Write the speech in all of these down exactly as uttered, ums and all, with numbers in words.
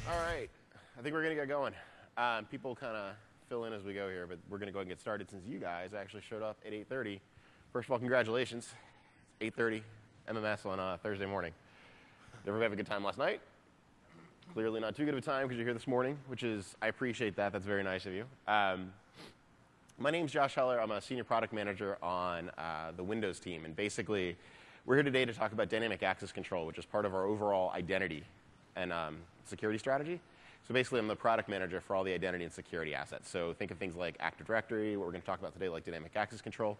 All right, I think we're going to get going. Um, people kind of fill in as we go here, but we're going to go ahead and get started since you guys actually showed up at eight thirty. First of all, congratulations. It's eight thirty M M S on uh, Thursday morning. Did everybody have a good time last night? Clearly not too good of a time because you're here this morning, which is, I appreciate that. That's very nice of you. Um, my name's Josh Heller. I'm a senior product manager on uh, the Windows team. And basically, we're here today to talk about dynamic access control, which is part of our overall identity and um, security strategy. So basically, I'm the product manager for all the identity and security assets. So think of things like Active Directory, what we're going to talk about today, like dynamic access control.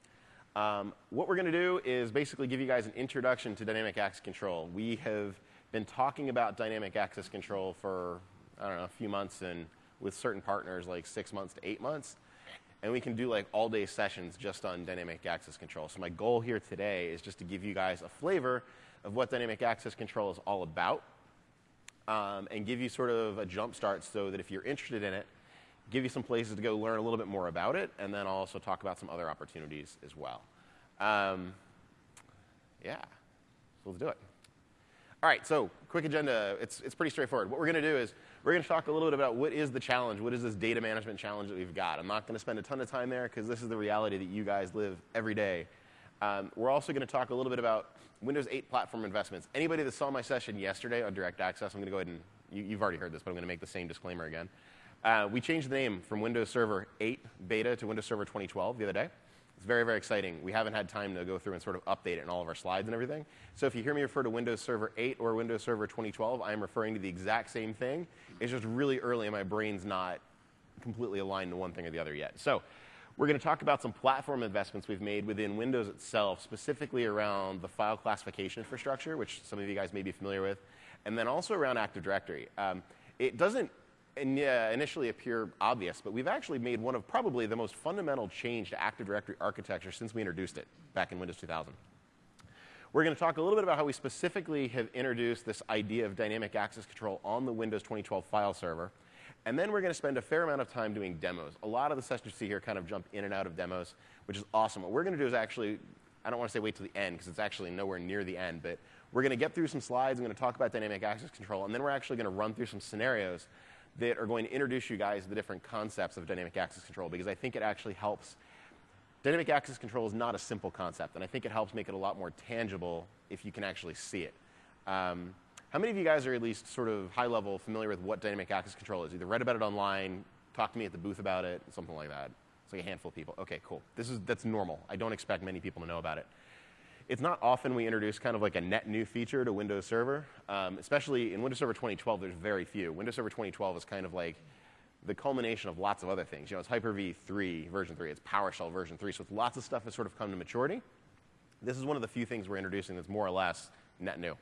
Um, what we're going to do is basically give you guys an introduction to dynamic access control. We have been talking about dynamic access control for, I don't know, a few months, and with certain partners, like six months to eight months. And we can do like all-day sessions just on dynamic access control. So my goal here today is just to give you guys a flavor of what dynamic access control is all about, um, and give you sort of a jump start so that if you're interested in it, give you some places to go learn a little bit more about it, and then I'll also talk about some other opportunities as well. Um, yeah, so let's do it. All right, so quick agenda. It's, it's pretty straightforward. What we're going to do is we're going to talk a little bit about what is the challenge, what is this data management challenge that we've got. I'm not going to spend a ton of time there because this is the reality that you guys live every day. Um, we're also going to talk a little bit about Windows eight platform investments. Anybody that saw my session yesterday on Direct Access, I'm going to go ahead and, you, you've already heard this, but I'm going to make the same disclaimer again. Uh, we changed the name from Windows Server eight Beta to Windows Server twenty twelve the other day. It's very, very exciting. We haven't had time to go through and sort of update it in all of our slides and everything. So if you hear me refer to Windows Server eight or Windows Server twenty twelve, I am referring to the exact same thing. It's just really early and my brain's not completely aligned to one thing or the other yet. So we're going to talk about some platform investments we've made within Windows itself, specifically around the file classification infrastructure, which some of you guys may be familiar with, and then also around Active Directory. Um, it doesn't in, uh, initially appear obvious, but we've actually made one of probably the most fundamental change to Active Directory architecture since we introduced it back in Windows two thousand. We're going to talk a little bit about how we specifically have introduced this idea of dynamic access control on the Windows twenty twelve file server. And then we're going to spend a fair amount of time doing demos. A lot of the sessions you see here kind of jump in and out of demos, which is awesome. What we're going to do is actually, I don't want to say wait till the end because it's actually nowhere near the end, but we're going to get through some slides. I'm going to talk about dynamic access control, and then we're actually going to run through some scenarios that are going to introduce you guys to the different concepts of dynamic access control, because I think it actually helps. Dynamic access control is not a simple concept, and I think it helps make it a lot more tangible if you can actually see it. Um, how many of you guys are at least sort of high level familiar with what dynamic access control is? Either read about it online, talked to me at the booth about it, something like that. It's like a handful of people. Okay, cool. This is, that's normal. I don't expect many people to know about it. It's not often we introduce kind of like a net new feature to Windows Server, um, especially in Windows Server twenty twelve, there's very few. Windows Server twenty twelve is kind of like the culmination of lots of other things. You know, it's Hyper-V three, version three. It's PowerShell version three. So it's lots of stuff has sort of come to maturity. This is one of the few things we're introducing that's more or less net new.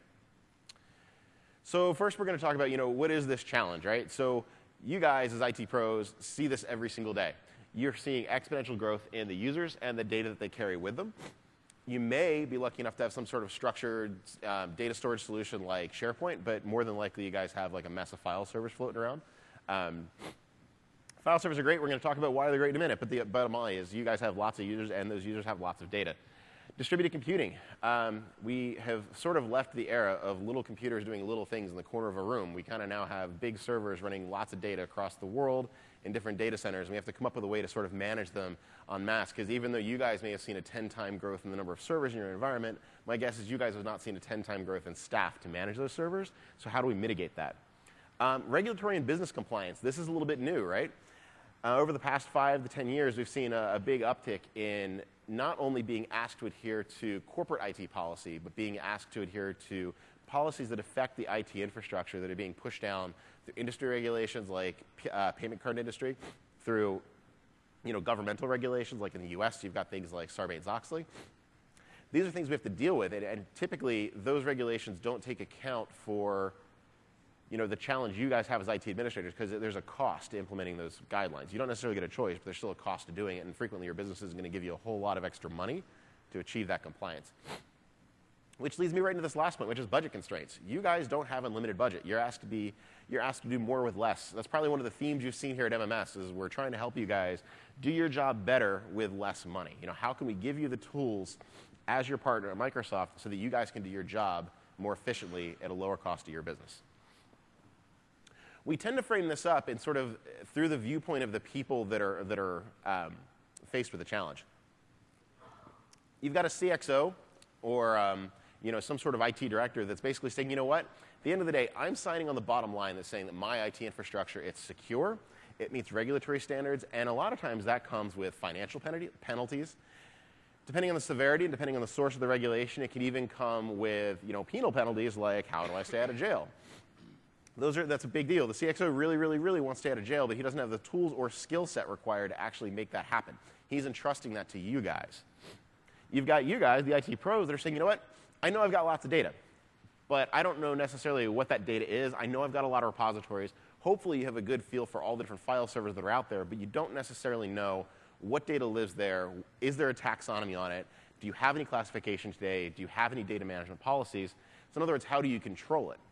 So first we're going to talk about, you know, what is this challenge, right? So you guys as I T pros see this every single day. You're seeing exponential growth in the users and the data that they carry with them. You may be lucky enough to have some sort of structured um, data storage solution like SharePoint, but more than likely you guys have like a mess of file servers floating around. Um, file servers are great. We're going to talk about why they're great in a minute, but the bottom line is you guys have lots of users and those users have lots of data. Distributed computing. Um, we have sort of left the era of little computers doing little things in the corner of a room. We kind of now have big servers running lots of data across the world in different data centers. And we have to come up with a way to sort of manage them en masse, because even though you guys may have seen a ten time growth in the number of servers in your environment, my guess is you guys have not seen a ten time growth in staff to manage those servers. So how do we mitigate that? Um, regulatory and business compliance. This is a little bit new, right? Uh, over the past five to ten years, we've seen a, a big uptick in not only being asked to adhere to corporate I T policy, but being asked to adhere to policies that affect the I T infrastructure that are being pushed down through industry regulations like uh, payment card industry, through you know, governmental regulations like in the U S, you've got things like Sarbanes-Oxley. These are things we have to deal with, and, and typically those regulations don't take account for you know, the challenge you guys have as I T administrators, because there's a cost to implementing those guidelines. You don't necessarily get a choice, but there's still a cost to doing it, and frequently your business is going to give you a whole lot of extra money to achieve that compliance. Which leads me right into this last point, which is budget constraints. You guys don't have unlimited budget. You're asked to be, you're asked to do more with less. That's probably one of the themes you've seen here at M M S, is we're trying to help you guys do your job better with less money. You know, how can we give you the tools as your partner at Microsoft so that you guys can do your job more efficiently at a lower cost to your business? We tend to frame this up in sort of through the viewpoint of the people that are, that are um, faced with a challenge. You've got a C X O or um, you know, some sort of I T director that's basically saying, you know what, at the end of the day, I'm signing on the bottom line that's saying that my I T infrastructure, it's secure, it meets regulatory standards, and a lot of times that comes with financial penalty, penalties. Depending on the severity and depending on the source of the regulation, it can even come with, you know, penal penalties like, how do I stay out of jail? Those are, that's a big deal. The C X O really, really, really wants to stay out of jail, but he doesn't have the tools or skill set required to actually make that happen. He's entrusting that to you guys. You've got you guys, the I T pros, that are saying, you know what, I know I've got lots of data, but I don't know necessarily what that data is. I know I've got a lot of repositories. Hopefully you have a good feel for all the different file servers that are out there, but you don't necessarily know what data lives there. Is there a taxonomy on it? Do you have any classification today? Do you have any data management policies? So in other words, how do you control it?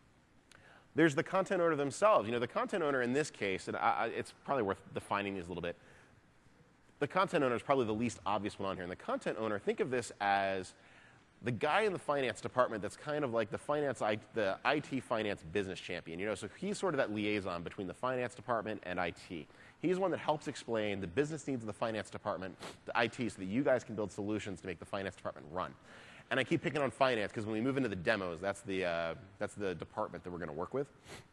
There's the content owner themselves. You know, the content owner in this case, and I, it's probably worth defining these a little bit. The content owner is probably the least obvious one on here. And the content owner, think of this as the guy in the finance department that's kind of like the finance, the I T finance business champion. You know, so he's sort of that liaison between the finance department and I T. He's one that helps explain the business needs of the finance department to I T so that you guys can build solutions to make the finance department run. And I keep picking on finance because when we move into the demos, that's the, uh, that's the department that we're going to work with.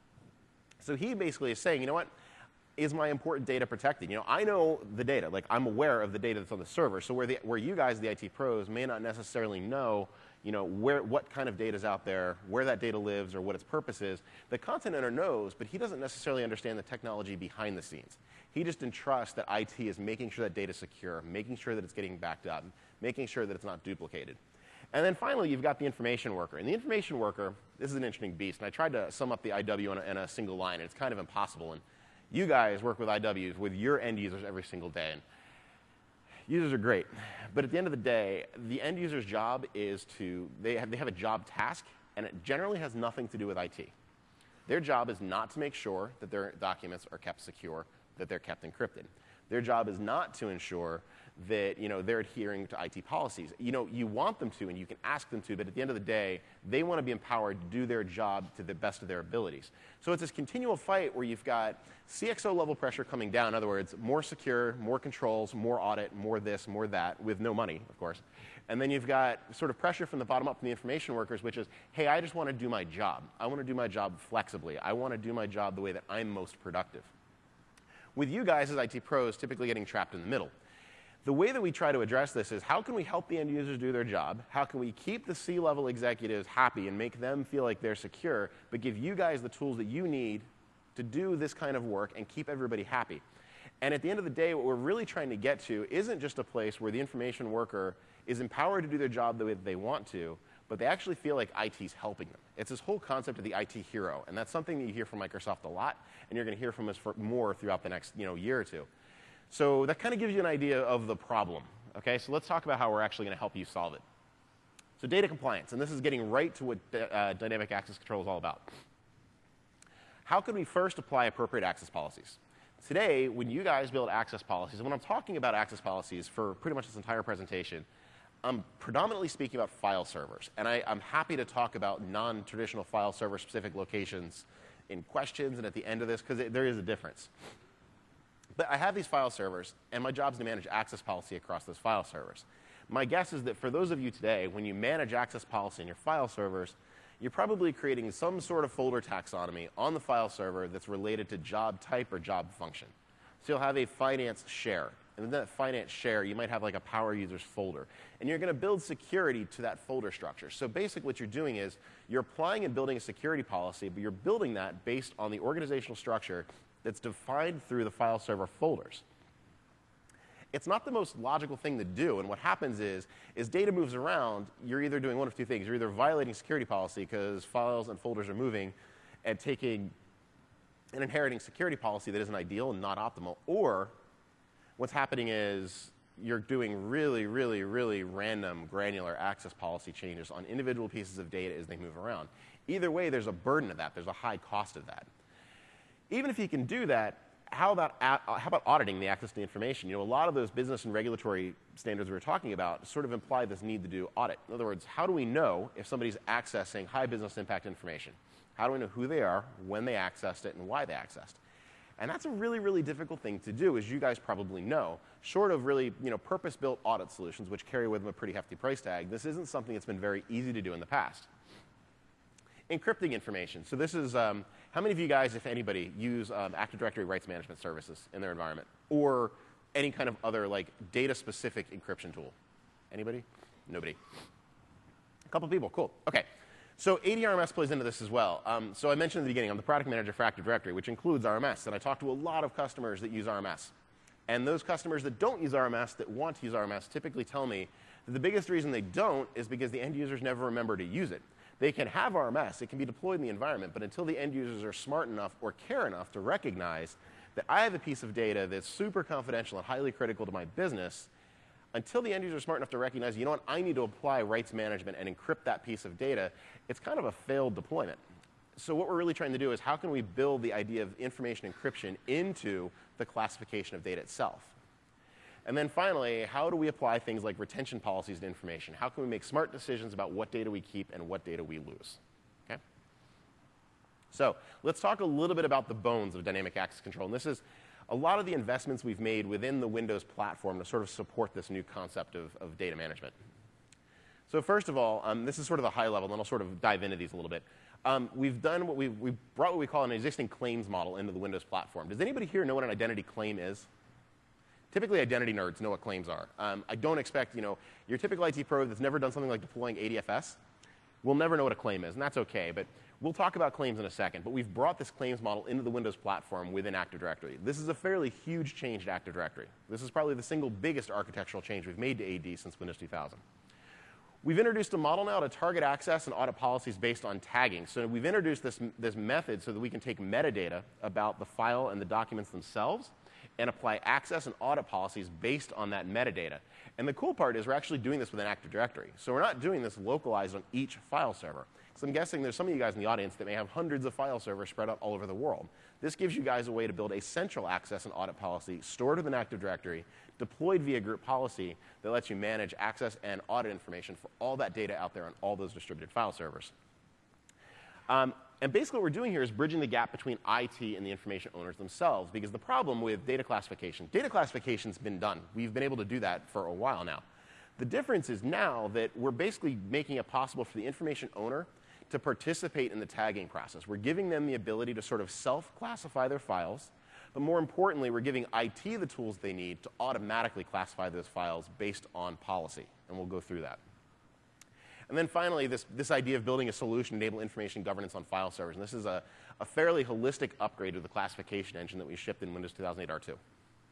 So he basically is saying, you know what, is my important data protected? You know, I know the data. Like, I'm aware of the data that's on the server. So where, the, where you guys, the I T pros, may not necessarily know, you know, where, what kind of data is out there, where that data lives, or what its purpose is, the content owner knows, but he doesn't necessarily understand the technology behind the scenes. He just entrusts that I T is making sure that data is secure, making sure that it's getting backed up, making sure that it's not duplicated. And then finally, you've got the information worker. And the information worker, this is an interesting beast. And I tried to sum up the I W in a, in a single line, and it's kind of impossible. And you guys work with I Ws, with your end users every single day. And users are great. But at the end of the day, the end user's job is to, they have, they have a job task, and it generally has nothing to do with I T. Their job is not to make sure that their documents are kept secure, that they're kept encrypted. Their job is not to ensure that, you know, they're adhering to I T policies. You know, you want them to and you can ask them to, but at the end of the day, they want to be empowered to do their job to the best of their abilities. So it's this continual fight where you've got C X O level pressure coming down. In other words, more secure, more controls, more audit, more this, more that, with no money, of course. And then you've got sort of pressure from the bottom up from the information workers, which is, hey, I just want to do my job. I want to do my job flexibly. I want to do my job the way that I'm most productive. With you guys as I T pros typically getting trapped in the middle. The way that we try to address this is, how can we help the end users do their job? How can we keep the C-level executives happy and make them feel like they're secure, but give you guys the tools that you need to do this kind of work and keep everybody happy? And at the end of the day, what we're really trying to get to isn't just a place where the information worker is empowered to do their job the way that they want to, but they actually feel like I T's helping them. It's this whole concept of the I T hero, and that's something that you hear from Microsoft a lot, and you're going to hear from us for more throughout the next, you know, year or two. So that kind of gives you an idea of the problem. Okay, so let's talk about how we're actually going to help you solve it. So data compliance, and this is getting right to what uh, dynamic access control is all about. How can we first apply appropriate access policies? Today, when you guys build access policies, and when I'm talking about access policies for pretty much this entire presentation, I'm predominantly speaking about file servers. And I, I'm happy to talk about non-traditional file server specific locations in questions and at the end of this, because there is a difference. But I have these file servers, and my job is to manage access policy across those file servers. My guess is that for those of you today, when you manage access policy in your file servers, you're probably creating some sort of folder taxonomy on the file server that's related to job type or job function. So you'll have a finance share. And in that finance share, you might have like a power users folder. And you're going to build security to that folder structure. So basically what you're doing is you're applying and building a security policy, but you're building that based on the organizational structure that's defined through the file server folders. It's not the most logical thing to do, and what happens is, is data moves around, you're either doing one of two things. You're either violating security policy because files and folders are moving and taking and inheriting security policy that isn't ideal and not optimal, or what's happening is you're doing really, really, really random granular access policy changes on individual pieces of data as they move around. Either way, there's a burden of that. There's a high cost of that. Even if you can do that, how about, how about auditing the access to the information? You know, a lot of those business and regulatory standards we were talking about sort of imply this need to do audit. In other words, how do we know if somebody's accessing high business impact information? How do we know who they are, when they accessed it, and why they accessed? And that's a really, really difficult thing to do, as you guys probably know. Short of really, you know, purpose-built audit solutions, which carry with them a pretty hefty price tag, this isn't something that's been very easy to do in the past. Encrypting information. So this is, um, how many of you guys, if anybody, use um, Active Directory rights management services in their environment? Or any kind of other, like, data-specific encryption tool? Anybody? Nobody. A couple people, cool. Okay. So A D R M S plays into this as well. Um, so I mentioned at the beginning, I'm the product manager for Active Directory, which includes R M S. And I talk to a lot of customers that use R M S. And those customers that don't use R M S, that want to use R M S, typically tell me that the biggest reason they don't is because the end users never remember to use it. They can have R M S, it can be deployed in the environment, but until the end users are smart enough or care enough to recognize that I have a piece of data that's super confidential and highly critical to my business, until the end user is smart enough to recognize, you know what, I need to apply rights management and encrypt that piece of data, it's kind of a failed deployment. So what we're really trying to do is how can we build the idea of information encryption into the classification of data itself? And then finally, how do we apply things like retention policies to information? How can we make smart decisions about what data we keep and what data we lose? Okay? So let's talk a little bit about the bones of dynamic access control. And this is a lot of the investments we've made within the Windows platform to sort of support this new concept of, of data management. So first of all, um, this is sort of a high level, and then I'll sort of dive into these a little bit. Um, we've done what we've, we've brought what we call an existing claims model into the Windows platform. Does anybody here know what an identity claim is? Typically, identity nerds know what claims are. Um, I don't expect, you know, your typical I T pro that's never done something like deploying A D F S will never know what a claim is, and that's okay. But we'll talk about claims in a second. But we've brought this claims model into the Windows platform within Active Directory. This is a fairly huge change to Active Directory. This is probably the single biggest architectural change we've made to A D since Windows two thousand. We've introduced a model now to target access and audit policies based on tagging. So we've introduced this, this method so that we can take metadata about the file and the documents themselves and apply access and audit policies based on that metadata. And the cool part is we're actually doing this within Active Directory. So we're not doing this localized on each file server. So I'm guessing there's some of you guys in the audience that may have hundreds of file servers spread out all over the world. This gives you guys a way to build a central access and audit policy stored within Active Directory, deployed via group policy that lets you manage access and audit information for all that data out there on all those distributed file servers. Um, and basically what we're doing here is bridging the gap between I T and the information owners themselves, because the problem with data classification, data classification's been done. We've been able to do that for a while now. The difference is now that we're basically making it possible for the information owner to participate in the tagging process. We're giving them the ability to sort of self-classify their files, but more importantly, we're giving I T the tools they need to automatically classify those files based on policy, and we'll go through that. And then finally, this, this idea of building a solution to enable information governance on file servers. And this is a, a fairly holistic upgrade to the classification engine that we shipped in Windows two thousand eight R two.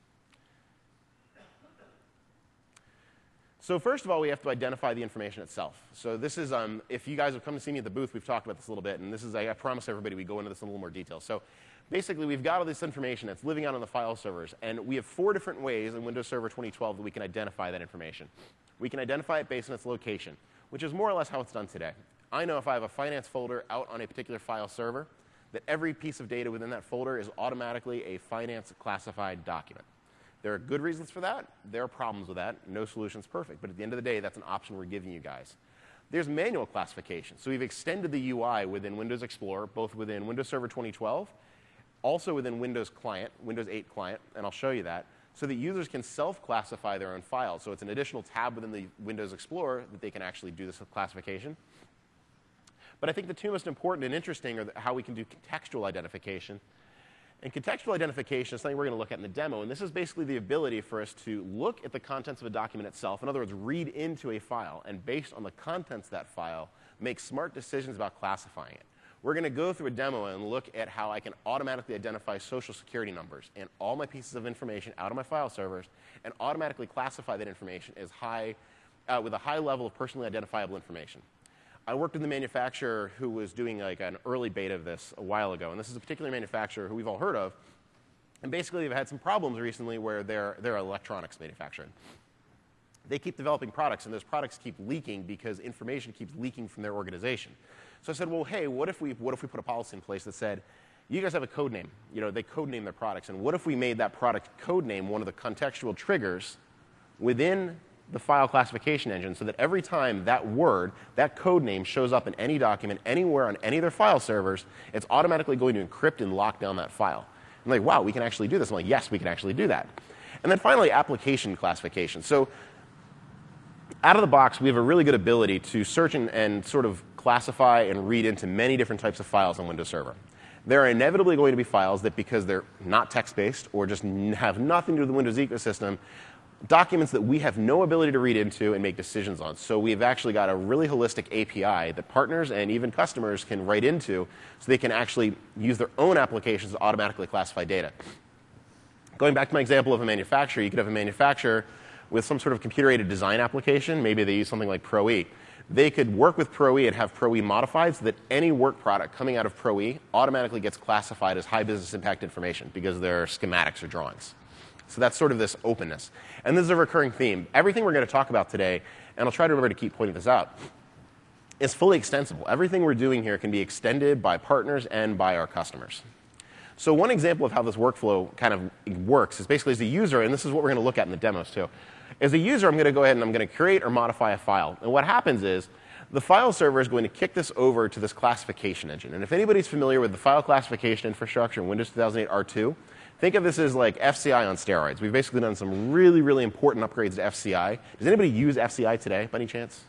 So first of all, we have to identify the information itself. So this is, um, if you guys have come to see me at the booth, we've talked about this a little bit. And this is, I, I promise everybody we go into this in a little more detail. So basically, we've got all this information that's living out on the file servers. And we have four different ways in Windows Server twenty twelve that we can identify that information. We can identify it based on its location, which is more or less how it's done today. I know if I have a finance folder out on a particular file server, that every piece of data within that folder is automatically a finance classified document. There are good reasons for that. There are problems with that. No solution's perfect. But at the end of the day, that's an option we're giving you guys. There's manual classification. So we've extended the U I within Windows Explorer, both within Windows Server twenty twelve, also within Windows Client, Windows eight Client, and I'll show you that, so that users can self-classify their own files. So it's an additional tab within the Windows Explorer that they can actually do this classification. But I think the two most important and interesting are how we can do contextual identification. And contextual identification is something we're going to look at in the demo. And this is basically the ability for us to look at the contents of a document itself. In other words, read into a file, and based on the contents of that file, make smart decisions about classifying it. We're going to go through a demo and look at how I can automatically identify social security numbers and all my pieces of information out of my file servers and automatically classify that information as high, uh, with a high level of personally identifiable information. I worked with a manufacturer who was doing like an early beta of this a while ago, and this is a particular manufacturer who we've all heard of, and basically they've had some problems recently where they're, they're an electronics manufacturer. They keep developing products, and those products keep leaking because information keeps leaking from their organization. So I said, well, hey, what if we, what if we put a policy in place that said, you guys have a code name. You know, they code name their products. And what if we made that product code name one of the contextual triggers within the file classification engine so that every time that word, that code name shows up in any document, anywhere on any of their file servers, it's automatically going to encrypt and lock down that file. I'm like, wow, we can actually do this. I'm like, yes, we can actually do that. And then finally, application classification. So out of the box, we have a really good ability to search and, and sort of classify and read into many different types of files on Windows Server. There are inevitably going to be files that, because they're not text-based or just have nothing to do with the Windows ecosystem, documents that we have no ability to read into and make decisions on. So we've actually got a really holistic A P I that partners and even customers can write into so they can actually use their own applications to automatically classify data. Going back to my example of a manufacturer, you could have a manufacturer with some sort of computer-aided design application. Maybe they use something like Pro E. They could work with Pro E and have Pro E modified so that any work product coming out of Pro E automatically gets classified as high business impact information because they're schematics or drawings. So that's sort of this openness. And this is a recurring theme. Everything we're going to talk about today, and I'll try to remember to keep pointing this out, is fully extensible. Everything we're doing here can be extended by partners and by our customers. So one example of how this workflow kind of works is basically as a user, and this is what we're going to look at in the demos too. As a user, I'm going to go ahead and I'm going to create or modify a file. And what happens is the file server is going to kick this over to this classification engine. And if anybody's familiar with the file classification infrastructure in Windows two thousand eight R two, think of this as like F C I on steroids. We've basically done some really, really important upgrades to F C I. Does anybody use F C I today, by any chance?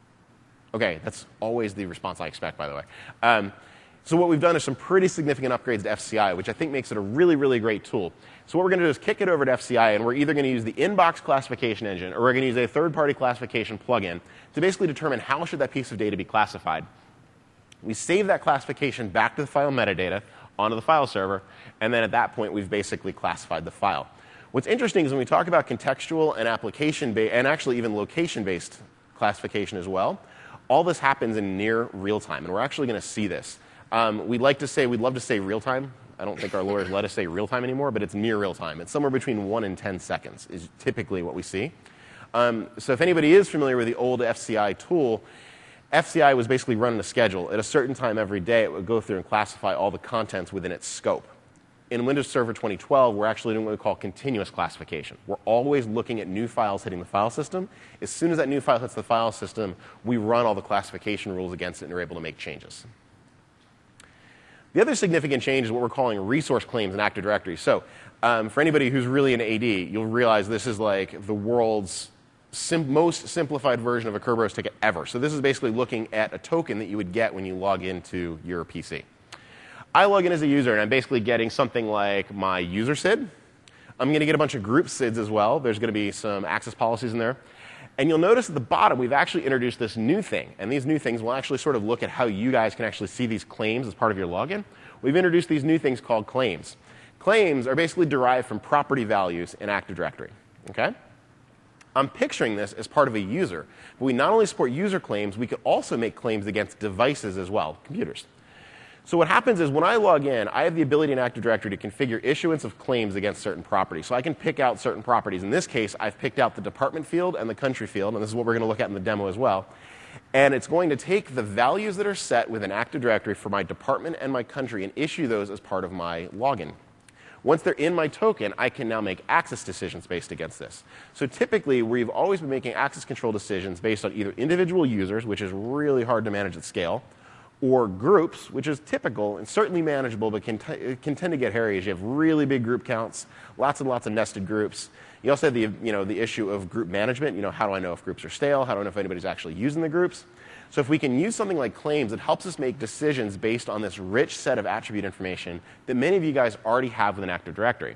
OK, that's always the response I expect, by the way. Um, so what we've done is some pretty significant upgrades to F C I, which I think makes it a really, really great tool. So what we're going to do is kick it over to F C I, and we're either going to use the inbox classification engine, or we're going to use a third-party classification plugin to basically determine how should that piece of data be classified. We save that classification back to the file metadata onto the file server, and then at that point, we've basically classified the file. What's interesting is when we talk about contextual and application-based, and actually even location-based classification as well, all this happens in near real time, and we're actually going to see this. Um, we'd like to say, we'd love to say real time. I don't think our lawyers let us say real time anymore, but it's near real time. It's somewhere between one and ten seconds is typically what we see. Um, so if anybody is familiar with the old F C I tool, F C I was basically running a schedule. At a certain time every day, it would go through and classify all the contents within its scope. In Windows Server twenty twelve, we're actually doing what we call continuous classification. We're always looking at new files hitting the file system. As soon as that new file hits the file system, we run all the classification rules against it and are able to make changes. The other significant change is what we're calling resource claims in Active Directory. So um, for anybody who's really an A D, you'll realize this is like the world's sim most simplified version of a Kerberos ticket ever. So this is basically looking at a token that you would get when you log into your P C. I log in as a user, and I'm basically getting something like my user S I D. I'm going to get a bunch of group S I Ds as well. There's going to be some access policies in there. And you'll notice at the bottom, we've actually introduced this new thing. And these new things will actually sort of look at how you guys can actually see these claims as part of your login. We've introduced these new things called claims. Claims are basically derived from property values in Active Directory. Okay? I'm picturing this as part of a user. But we not only support user claims, we could also make claims against devices as well, computers. So what happens is when I log in, I have the ability in Active Directory to configure issuance of claims against certain properties. So I can pick out certain properties. In this case, I've picked out the department field and the country field, and this is what we're going to look at in the demo as well. And it's going to take the values that are set within Active Directory for my department and my country and issue those as part of my login. Once they're in my token, I can now make access decisions based against this. So typically, we've always been making access control decisions based on either individual users, which is really hard to manage at scale, or groups, which is typical and certainly manageable, but can, can tend to get hairy as you have really big group counts, lots and lots of nested groups. You also have the, you know, the issue of group management. You know, how do I know if groups are stale? How do I know if anybody's actually using the groups? So if we can use something like claims, it helps us make decisions based on this rich set of attribute information that many of you guys already have within Active Directory.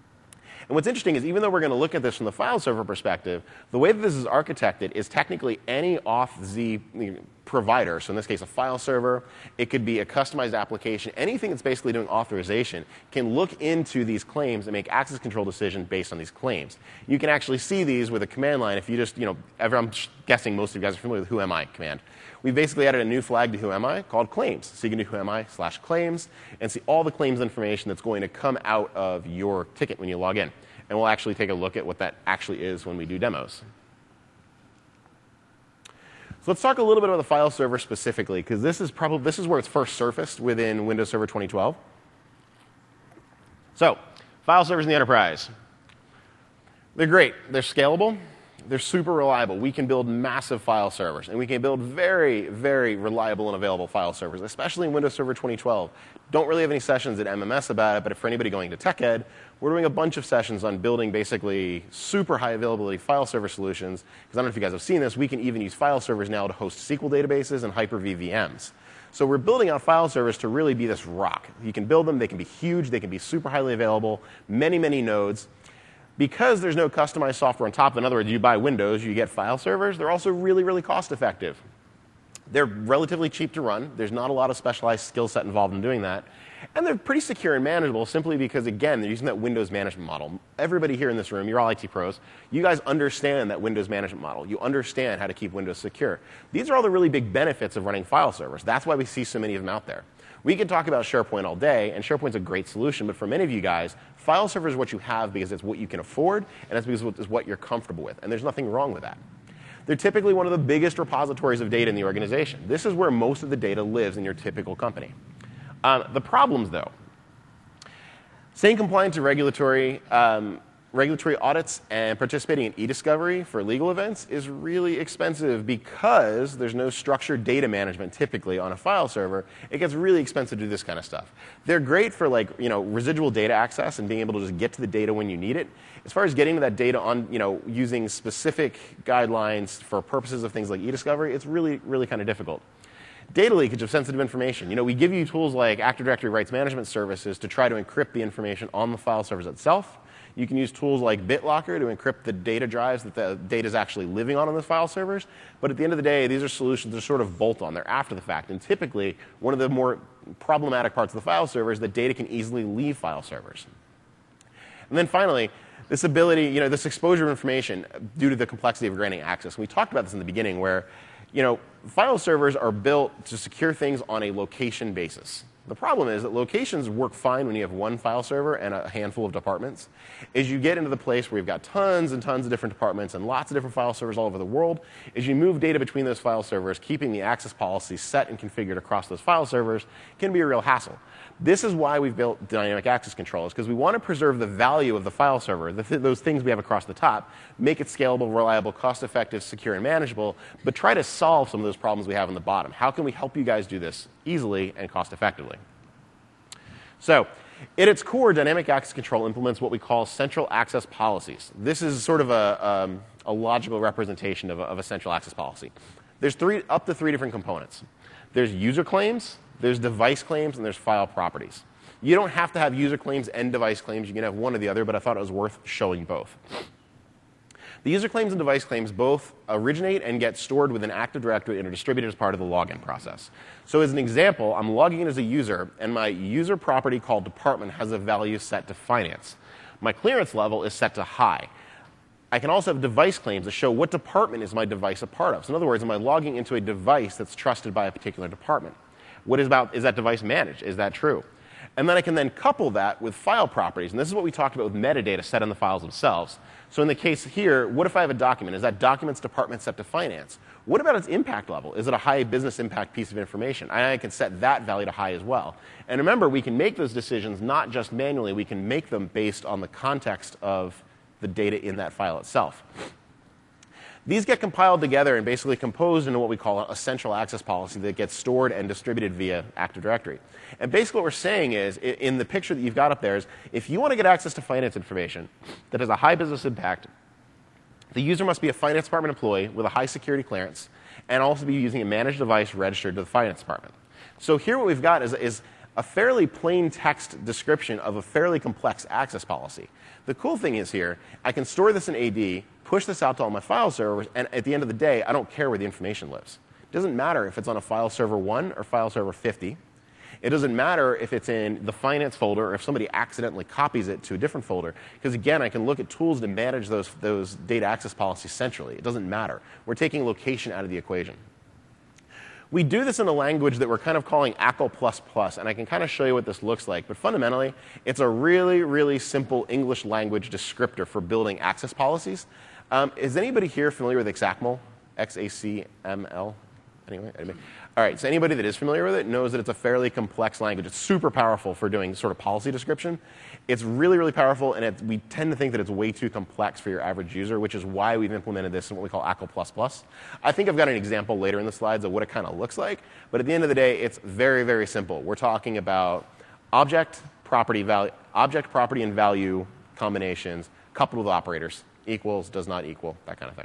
And what's interesting is even though we're going to look at this from the file server perspective, the way that this is architected is technically any auth-z provider, so in this case a file server, it could be a customized application, anything that's basically doing authorization can look into these claims and make access control decisions based on these claims. You can actually see these with a command line if you just, you know, ever, I'm guessing most of you guys are familiar with whoami command. We basically added a new flag to whoami called claims. So you can do whoami slash claims and see all the claims information that's going to come out of your ticket when you log in. And we'll actually take a look at what that actually is when we do demos. So let's talk a little bit about the file server specifically, because this is probably this is where it's first surfaced within Windows Server twenty twelve. So, file servers in the enterprise. They're great. They're scalable. They're super reliable. We can build massive file servers, and we can build very, very reliable and available file servers, especially in Windows Server twenty twelve. Don't really have any sessions at M M S about it, but for anybody going to TechEd, we're doing a bunch of sessions on building basically super high availability file server solutions. Because I don't know if you guys have seen this, we can even use file servers now to host S Q L databases and Hyper-V V Ms. So we're building out file servers to really be this rock. You can build them. They can be huge. They can be super highly available, many, many nodes. Because there's no customized software on top, in other words, you buy Windows, you get file servers, they're also really, really cost effective. They're relatively cheap to run. There's not a lot of specialized skill set involved in doing that. And they're pretty secure and manageable simply because, again, they're using that Windows management model. Everybody here in this room, you're all I T pros, you guys understand that Windows management model. You understand how to keep Windows secure. These are all the really big benefits of running file servers. That's why we see so many of them out there. We could talk about SharePoint all day, and SharePoint's a great solution, but for many of you guys, file server is what you have because it's what you can afford, and it's because it's what you're comfortable with, and there's nothing wrong with that. They're typically one of the biggest repositories of data in the organization. This is where most of the data lives in your typical company. Um, the problems, though, staying compliant to regulatory, um, regulatory audits and participating in e-discovery for legal events is really expensive because there's no structured data management typically on a file server. It gets really expensive to do this kind of stuff. They're great for like, you know, residual data access and being able to just get to the data when you need it. As far as getting to that data on, you know, using specific guidelines for purposes of things like e-discovery, it's really, really kind of difficult. Data leakage of sensitive information. You know, we give you tools like Active Directory Rights Management Services to try to encrypt the information on the file servers itself. You can use tools like BitLocker to encrypt the data drives that the data is actually living on on those file servers. But at the end of the day, these are solutions that are sort of bolt on. They're after the fact. And typically, one of the more problematic parts of the file server is that data can easily leave file servers. And then finally, this ability, you know, this exposure of information due to the complexity of granting access. And we talked about this in the beginning where, you know, file servers are built to secure things on a location basis. The problem is that locations work fine when you have one file server and a handful of departments. As you get into the place where you've got tons and tons of different departments and lots of different file servers all over the world, as you move data between those file servers, keeping the access policies set and configured across those file servers can be a real hassle. This is why we've built dynamic access controllers, because we want to preserve the value of the file server, the th those things we have across the top, make it scalable, reliable, cost-effective, secure, and manageable, but try to solve some of those problems we have on the bottom. How can we help you guys do this easily and cost-effectively? So, at its core, dynamic access control implements what we call central access policies. This is sort of a, um, a logical representation of a, of a central access policy. There's three, up to three different components. There's user claims, there's device claims, and there's file properties. You don't have to have user claims and device claims. You can have one or the other, but I thought it was worth showing both. The user claims and device claims both originate and get stored within Active Directory and are distributed as part of the login process. So as an example, I'm logging in as a user, and my user property called department has a value set to finance. My clearance level is set to high. I can also have device claims that show what department is my device a part of. So in other words, am I logging into a device that's trusted by a particular department? What is about, is that device managed? Is that true? And then I can then couple that with file properties. And this is what we talked about with metadata set on the files themselves. So in the case here, what if I have a document? Is that document's department set to finance? What about its impact level? Is it a high business impact piece of information? I can set that value to high as well. And remember, we can make those decisions not just manually. We can make them based on the context of the data in that file itself. These get compiled together and basically composed into what we call a central access policy that gets stored and distributed via Active Directory. And basically what we're saying is, in the picture that you've got up there, is if you want to get access to finance information that has a high business impact, the user must be a finance department employee with a high security clearance and also be using a managed device registered to the finance department. So here what we've got is, is a fairly plain text description of a fairly complex access policy. The cool thing is here, I can store this in A D, push this out to all my file servers, and at the end of the day, I don't care where the information lives. It doesn't matter if it's on a file server one or file server fifty. It doesn't matter if it's in the finance folder or if somebody accidentally copies it to a different folder. Because again, I can look at tools to manage those, those data access policies centrally. It doesn't matter. We're taking location out of the equation. We do this in a language that we're kind of calling A C L plus plus, and I can kind of show you what this looks like. But fundamentally, it's a really, really simple English language descriptor for building access policies. Um, is anybody here familiar with X A C M L? X A C M L? Anyway, anybody? All right, so anybody that is familiar with it knows that it's a fairly complex language. It's super powerful for doing sort of policy description. It's really, really powerful, and it, we tend to think that it's way too complex for your average user, which is why we've implemented this in what we call A C L plus. I think I've got an example later in the slides of what it kind of looks like, but at the end of the day, it's very, very simple. We're talking about object, property, value, object, property, and value combinations coupled with operators. Equals, does not equal, that kind of thing.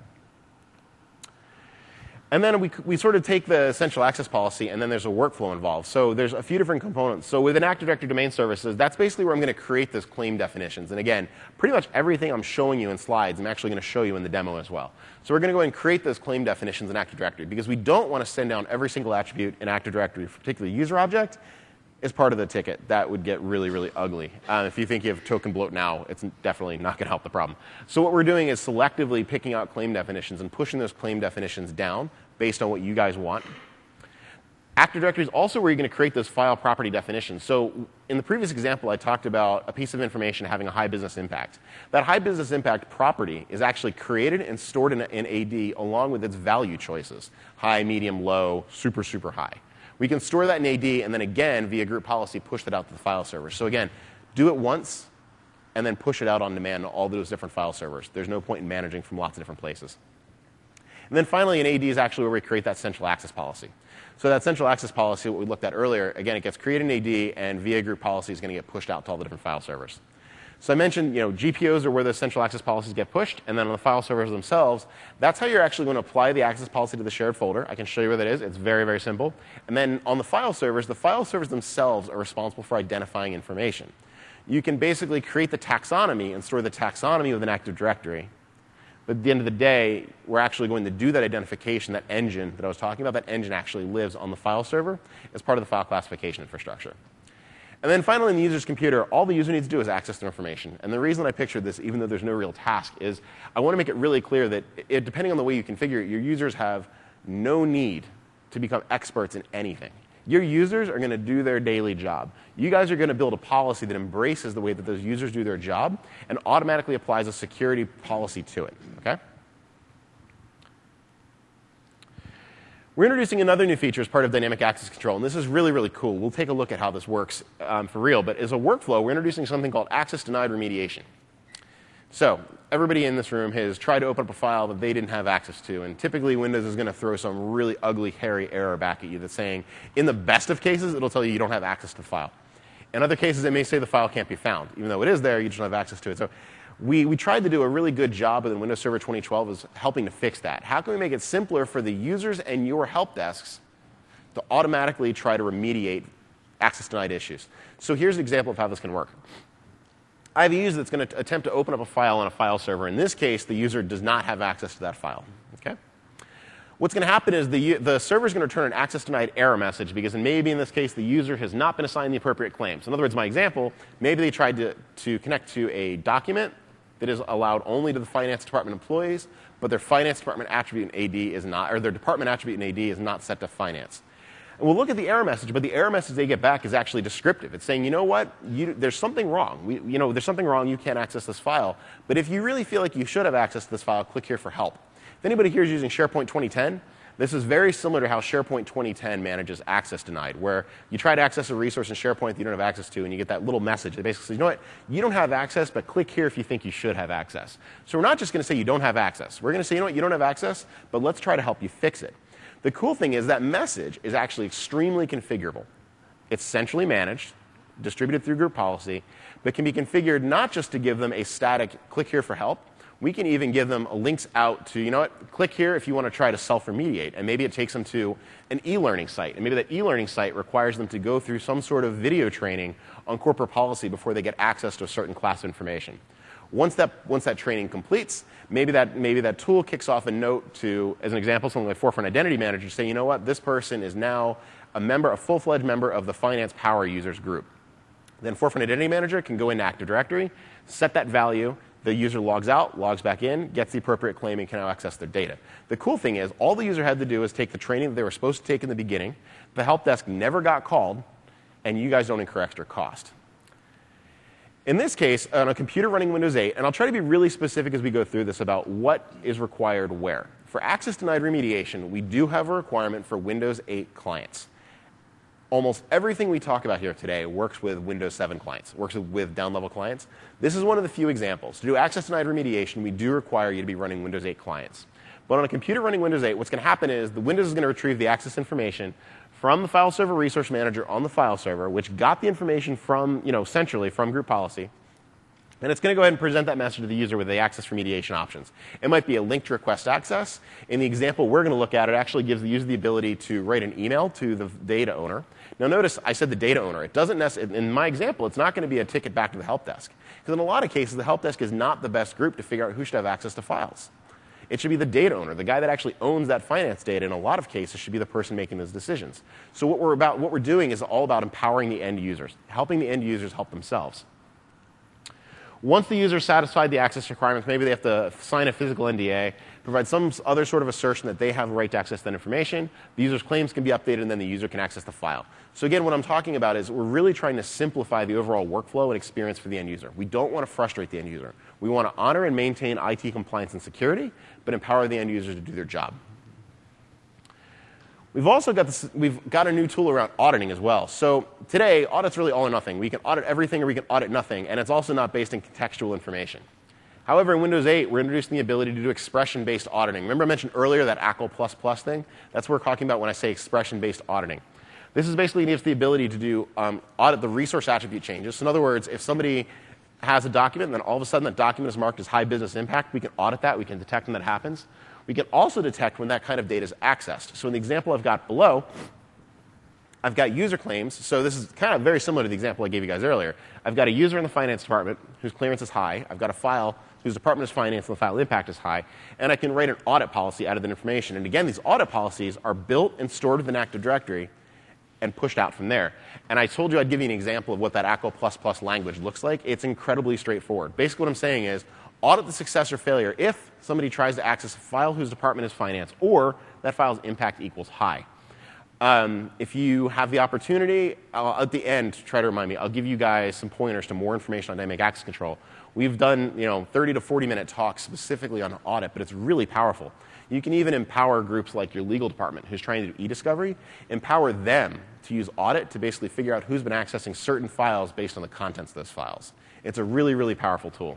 And then we, we sort of take the central access policy, and then there's a workflow involved. So there's a few different components. So with an Active Directory domain services, that's basically where I'm going to create those claim definitions. And again, pretty much everything I'm showing you in slides, I'm actually going to show you in the demo as well. So we're going to go ahead and create those claim definitions in Active Directory, because we don't want to send down every single attribute in Active Directory, particularly user object, as part of the ticket. That would get really, really ugly. Uh, if you think you have token bloat now, it's definitely not going to help the problem. So what we're doing is selectively picking out claim definitions and pushing those claim definitions down based on what you guys want. Active Directory is also where you're going to create those file property definitions. So in the previous example, I talked about a piece of information having a high business impact. That high business impact property is actually created and stored in, in A D along with its value choices: high, medium, low, super, super high. We can store that in A D, and then again, via group policy, push that out to the file server. So again, do it once, and then push it out on demand to all those different file servers. There's no point in managing from lots of different places. And then finally, in A D is actually where we create that central access policy. So that central access policy, what we looked at earlier, again, it gets created in A D, and via group policy is going to get pushed out to all the different file servers. So I mentioned, you know, G P Os are where the central access policies get pushed, and then on the file servers themselves, that's how you're actually going to apply the access policy to the shared folder. I can show you where that is. It's very, very simple. And then on the file servers, the file servers themselves are responsible for identifying information. You can basically create the taxonomy and store the taxonomy with an Active Directory. But at the end of the day, we're actually going to do that identification, that engine that I was talking about. That engine actually lives on the file server as part of the file classification infrastructure. And then finally, in the user's computer, all the user needs to do is access their information. And the reason I pictured this, even though there's no real task, is I want to make it really clear that it, depending on the way you configure it, your users have no need to become experts in anything. Your users are going to do their daily job. You guys are going to build a policy that embraces the way that those users do their job and automatically applies a security policy to it. Okay? We're introducing another new feature as part of dynamic access control, and this is really, really cool. We'll take a look at how this works um, for real. But as a workflow, we're introducing something called access denied remediation. So everybody in this room has tried to open up a file that they didn't have access to, and typically Windows is going to throw some really ugly, hairy error back at you that's saying, in the best of cases, it'll tell you you don't have access to the file. In other cases, it may say the file can't be found. Even though it is there, you just don't have access to it. So we, we tried to do a really good job in Windows Server twenty twelve is helping to fix that. How can we make it simpler for the users and your help desks to automatically try to remediate access denied issues? So here's an example of how this can work. I have a user that's going to attempt to open up a file on a file server. In this case, the user does not have access to that file. Okay? What's going to happen is the, the server is going to return an access denied error message because maybe in this case the user has not been assigned the appropriate claims. In other words, my example, maybe they tried to, to connect to a document that is allowed only to the finance department employees, but their finance department attribute in A D is not, or their department attribute in A D is not set to finance. And we'll look at the error message, but the error message they get back is actually descriptive. It's saying, you know what, you, there's something wrong. We, you know, there's something wrong. You can't access this file. But if you really feel like you should have access to this file, click here for help. If anybody here is using SharePoint twenty ten, this is very similar to how SharePoint twenty ten manages access denied, where you try to access a resource in SharePoint that you don't have access to, and you get that little message that basically says, you know what, you don't have access, but click here if you think you should have access. So we're not just going to say you don't have access. We're going to say, you know what, you don't have access, but let's try to help you fix it. The cool thing is that message is actually extremely configurable. It's centrally managed, distributed through group policy, but can be configured not just to give them a static click here for help. We can even give them links out to, you know what, click here if you want to try to self-remediate. And maybe it takes them to an e-learning site. And maybe that e-learning site requires them to go through some sort of video training on corporate policy before they get access to a certain class of information. Once that, once that training completes, maybe that, maybe that tool kicks off a note to, as an example, something like Forefront Identity Manager, to say, you know what, this person is now a member, a full-fledged member of the Finance Power Users group. Then Forefront Identity Manager can go into Active Directory, set that value, the user logs out, logs back in, gets the appropriate claim, and can now access their data. The cool thing is, all the user had to do is take the training that they were supposed to take in the beginning, the help desk never got called, and you guys don't incur extra cost. In this case, on a computer running Windows eight, and I'll try to be really specific as we go through this about what is required where. For access denied remediation, we do have a requirement for Windows eight clients. Almost everything we talk about here today works with Windows seven clients, works with, with down-level clients. This is one of the few examples. To do access denied remediation, we do require you to be running Windows eight clients. But on a computer running Windows eight, what's going to happen is the Windows is going to retrieve the access information from the file server resource manager on the file server, which got the information from, you know, centrally from group policy. And it's going to go ahead and present that message to the user with the access remediation options. It might be a link to request access. In the example we're going to look at, it actually gives the user the ability to write an email to the data owner. Now notice I said the data owner. It doesn't necessarily, in my example, it's not going to be a ticket back to the help desk. Because in a lot of cases, the help desk is not the best group to figure out who should have access to files. It should be the data owner, the guy that actually owns that finance data. In a lot of cases, should be the person making those decisions. So what we're about, what we're doing is all about empowering the end users, helping the end users help themselves. Once the user satisfied the access requirements, maybe they have to sign a physical N D A, provide some other sort of assertion that they have a right to access that information. The user's claims can be updated, and then the user can access the file. So again, what I'm talking about is we're really trying to simplify the overall workflow and experience for the end user. We don't want to frustrate the end user. We want to honor and maintain I T compliance and security, but empower the end users to do their job. We've also got this, we've got a new tool around auditing as well. So today, audit's really all or nothing. We can audit everything or we can audit nothing, and it's also not based in contextual information. However, in Windows eight, we're introducing the ability to do expression-based auditing. Remember I mentioned earlier that A C L plus plus thing? That's what we're talking about when I say expression-based auditing. This is basically gives the ability to do um, audit the resource attribute changes. So in other words, if somebody has a document and then all of a sudden that document is marked as high business impact, we can audit that. We can detect when that happens. We can also detect when that kind of data is accessed. So in the example I've got below, I've got user claims. So this is kind of very similar to the example I gave you guys earlier. I've got a user in the finance department whose clearance is high. I've got a file whose department is finance and the file impact is high. And I can write an audit policy out of that information. And again, these audit policies are built and stored within Active Directory and pushed out from there. And I told you I'd give you an example of what that A C L plus plus language looks like. It's incredibly straightforward. Basically what I'm saying is audit the success or failure if somebody tries to access a file whose department is finance or that file's impact equals high. Um, if you have the opportunity, I'll, at the end, try to remind me, I'll give you guys some pointers to more information on dynamic access control. We've done, you know, thirty to forty minute talks specifically on audit, but it's really powerful. You can even empower groups like your legal department who's trying to do e-discovery, empower them to use audit to basically figure out who's been accessing certain files based on the contents of those files. It's a really, really powerful tool.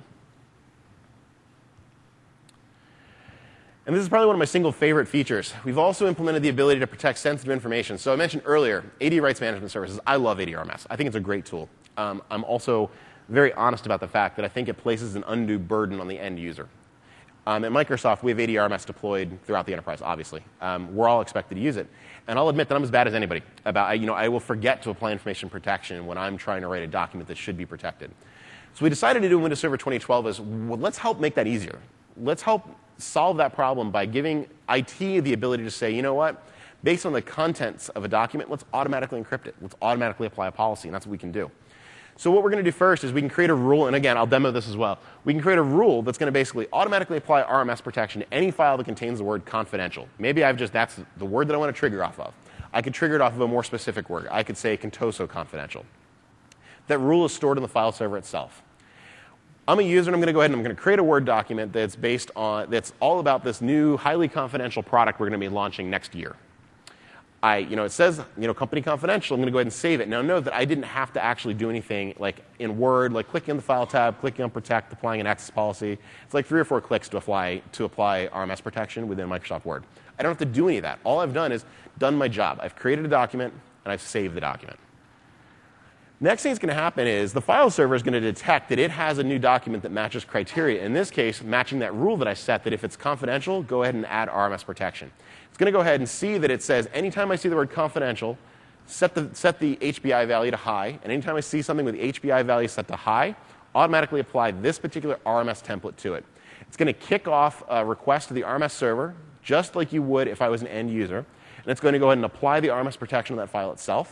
And this is probably one of my single favorite features. We've also implemented the ability to protect sensitive information. So I mentioned earlier, A D Rights Management Services. I love A D R M S. I think it's a great tool. Um, I'm also very honest about the fact that I think it places an undue burden on the end user. Um, at Microsoft, we have A D R M S deployed throughout the enterprise, obviously. Um, we're all expected to use it. And I'll admit that I'm as bad as anybody. About, you know, I will forget to apply information protection when I'm trying to write a document that should be protected. So we decided to do in Windows Server twenty twelve is, well, let's help make that easier. Let's help solve that problem by giving I T the ability to say, you know what, based on the contents of a document, let's automatically encrypt it. Let's automatically apply a policy, and that's what we can do. So what we're going to do first is we can create a rule, and again, I'll demo this as well. We can create a rule that's going to basically automatically apply R M S protection to any file that contains the word confidential. Maybe I've just, that's the word that I want to trigger off of. I could trigger it off of a more specific word. I could say Contoso confidential. That rule is stored in the file server itself. I'm a user, and I'm going to go ahead and I'm going to create a Word document that's based on, that's all about this new highly confidential product we're going to be launching next year. I, you know, it says, you know, company confidential. I'm going to go ahead and save it. Now note that I didn't have to actually do anything like in Word, like clicking on the File tab, clicking on Protect, applying an access policy. It's like three or four clicks to apply to apply R M S protection within Microsoft Word. I don't have to do any of that. All I've done is done my job. I've created a document, and I've saved the document. Next thing that's going to happen is the file server is going to detect that it has a new document that matches criteria. In this case, matching that rule that I set that if it's confidential, go ahead and add R M S protection. It's going to go ahead and see that it says anytime I see the word confidential, set the, set the H B I value to high. And anytime I see something with the H B I value set to high, automatically apply this particular R M S template to it. It's going to kick off a request to the R M S server, just like you would if I was an end user. And it's going to go ahead and apply the R M S protection to that file itself.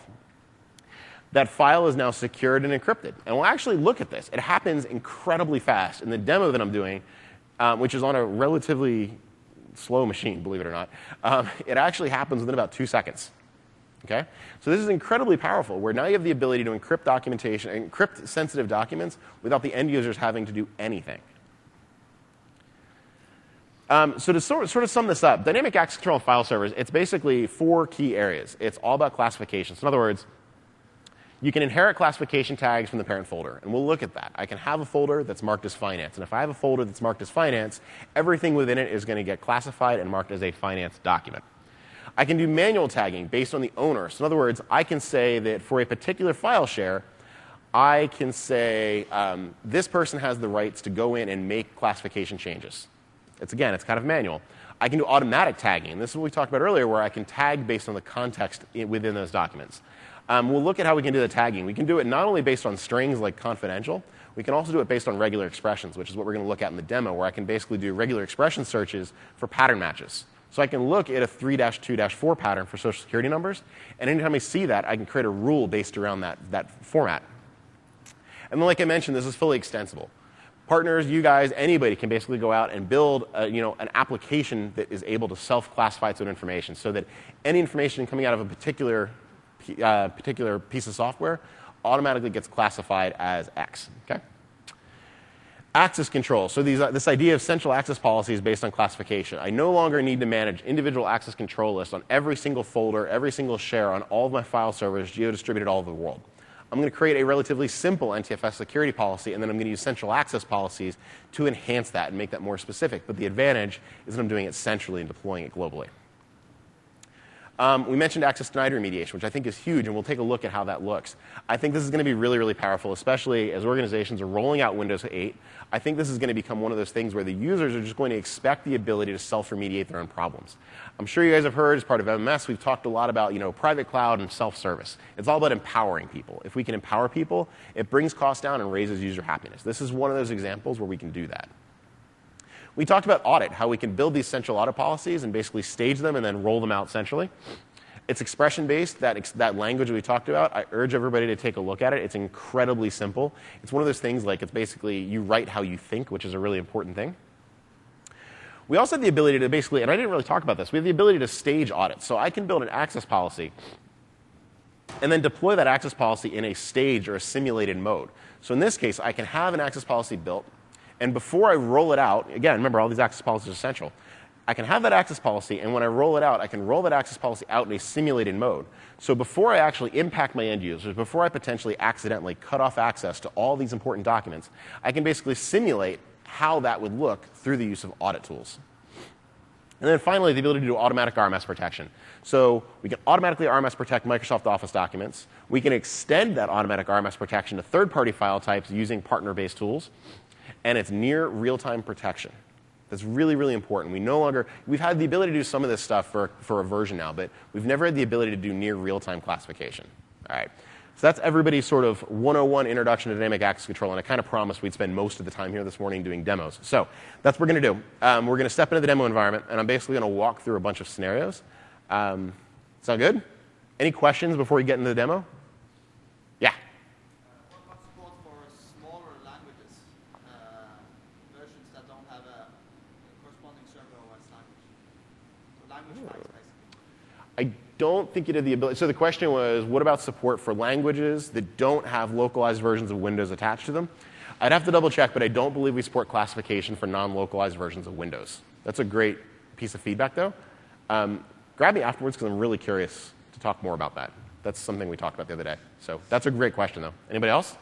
That file is now secured and encrypted. And we'll actually look at this. It happens incredibly fast. In the demo that I'm doing, um, which is on a relatively slow machine, believe it or not, um, it actually happens within about two seconds. Okay? So this is incredibly powerful, where now you have the ability to encrypt documentation, encrypt sensitive documents without the end users having to do anything. Um, so to sort, sort of sum this up, dynamic access control and file servers, it's basically four key areas. It's all about classifications. In other words, you can inherit classification tags from the parent folder, and we'll look at that. I can have a folder that's marked as finance, and if I have a folder that's marked as finance, everything within it is going to get classified and marked as a finance document. I can do manual tagging based on the owner. So in other words, I can say that for a particular file share, I can say um, this person has the rights to go in and make classification changes. It's, again, it's kind of manual. I can do automatic tagging. And this is what we talked about earlier, where I can tag based on the context within those documents. Um, we'll look at how we can do the tagging. We can do it not only based on strings like confidential, we can also do it based on regular expressions, which is what we're going to look at in the demo, where I can basically do regular expression searches for pattern matches. So I can look at a three dash two dash four pattern for social security numbers, and anytime I see that, I can create a rule based around that, that format. And then, like I mentioned, this is fully extensible. Partners, you guys, anybody can basically go out and build a, you know, an application that is able to self-classify its own information so that any information coming out of a particular, uh, particular piece of software automatically gets classified as X. Okay? Access control. So these, uh, this idea of central access policy is based on classification. I no longer need to manage individual access control lists on every single folder, every single share on all of my file servers geo-distributed all over the world. I'm going to create a relatively simple N T F S security policy, and then I'm going to use central access policies to enhance that and make that more specific. But the advantage is that I'm doing it centrally and deploying it globally. Um, we mentioned access denied remediation, which I think is huge, and we'll take a look at how that looks. I think this is going to be really, really powerful, especially as organizations are rolling out Windows eight. I think this is going to become one of those things where the users are just going to expect the ability to self-remediate their own problems. I'm sure you guys have heard, as part of M M S, we've talked a lot about, you know, private cloud and self-service. It's all about empowering people. If we can empower people, it brings costs down and raises user happiness. This is one of those examples where we can do that. We talked about audit, how we can build these central audit policies and basically stage them and then roll them out centrally. It's expression-based, that, ex that language we talked about. I urge everybody to take a look at it. It's incredibly simple. It's one of those things like it's basically you write how you think, which is a really important thing. We also have the ability to basically, and I didn't really talk about this, we have the ability to stage audits. So I can build an access policy and then deploy that access policy in a staged or a simulated mode. So in this case, I can have an access policy built, and before I roll it out, again, remember all these access policies are central, I can have that access policy, and when I roll it out, I can roll that access policy out in a simulated mode. So before I actually impact my end users, before I potentially accidentally cut off access to all these important documents, I can basically simulate how that would look through the use of audit tools. And then finally, the ability to do automatic R M S protection. So we can automatically R M S protect Microsoft Office documents. We can extend that automatic R M S protection to third-party file types using partner-based tools. And it's near real-time protection. That's really, really important. We no longer, we've had the ability to do some of this stuff for, for a version now, but we've never had the ability to do near real-time classification. All right. So that's everybody's sort of one oh one introduction to dynamic access control, and I kind of promised we'd spend most of the time here this morning doing demos. So that's what we're going to do. Um, we're going to step into the demo environment, and I'm basically going to walk through a bunch of scenarios. Um, sound good? Any questions before we get into the demo? Yeah. What about support for smaller languages, uh, versions that don't have a corresponding server O S language? So language packs, basically. I don't think it had the ability. So the question was, what about support for languages that don't have localized versions of Windows attached to them? I'd have to double check, but I don't believe we support classification for non-localized versions of Windows. That's a great piece of feedback, though. Um, grab me afterwards, because I'm really curious to talk more about that. That's something we talked about the other day. So that's a great question, though. Anybody else?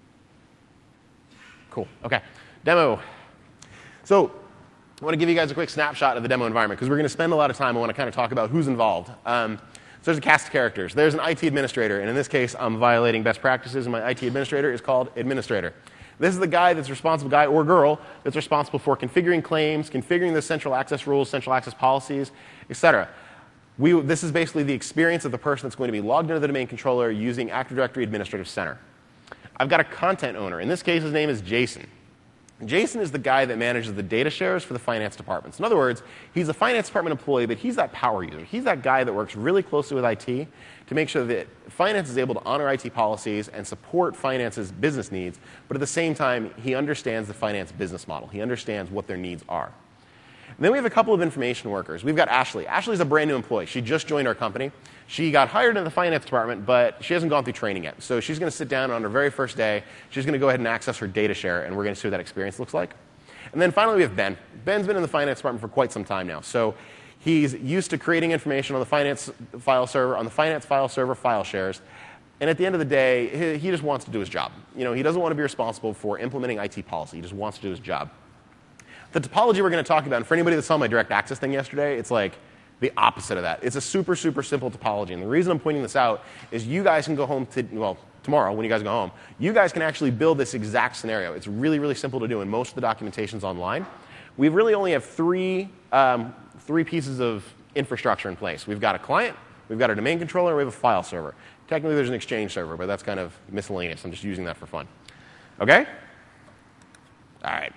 Cool. OK. Demo. So I want to give you guys a quick snapshot of the demo environment, because we're going to spend a lot of time. I want to kind of talk about who's involved. Um, so there's a cast of characters. There's an I T administrator, and in this case, I'm violating best practices, and my I T administrator is called administrator. This is the guy that's responsible, guy or girl, that's responsible for configuring claims, configuring the central access rules, central access policies, et cetera. We, this is basically the experience of the person that's going to be logged into the domain controller using Active Directory Administrative Center. I've got a content owner. In this case, his name is Jason. Jason is the guy that manages the data shares for the finance departments. In other words, he's a finance department employee, but he's that power user. He's that guy that works really closely with I T to make sure that finance is able to honor I T policies and support finance's business needs, but at the same time, he understands the finance business model. He understands what their needs are. And then we have a couple of information workers. We've got Ashley. Ashley's a brand new employee. She just joined our company. She got hired into the finance department, but she hasn't gone through training yet. So she's going to sit down on her very first day. She's going to go ahead and access her data share, and we're going to see what that experience looks like. And then finally, we have Ben. Ben's been in the finance department for quite some time now. So he's used to creating information on the finance file server, on the finance file server file shares. And at the end of the day, he, he just wants to do his job. You know, he doesn't want to be responsible for implementing I T policy. He just wants to do his job. The topology we're going to talk about, and for anybody that saw my direct access thing yesterday, it's like the opposite of that. It's a super, super simple topology. And the reason I'm pointing this out is you guys can go home to, well, tomorrow when you guys go home, you guys can actually build this exact scenario. It's really, really simple to do, and most of the documentation's online. We really only have three, um, three pieces of infrastructure in place. We've got a client, we've got a domain controller, and we have a file server. Technically, there's an Exchange server, but that's kind of miscellaneous. I'm just using that for fun. Okay? All right.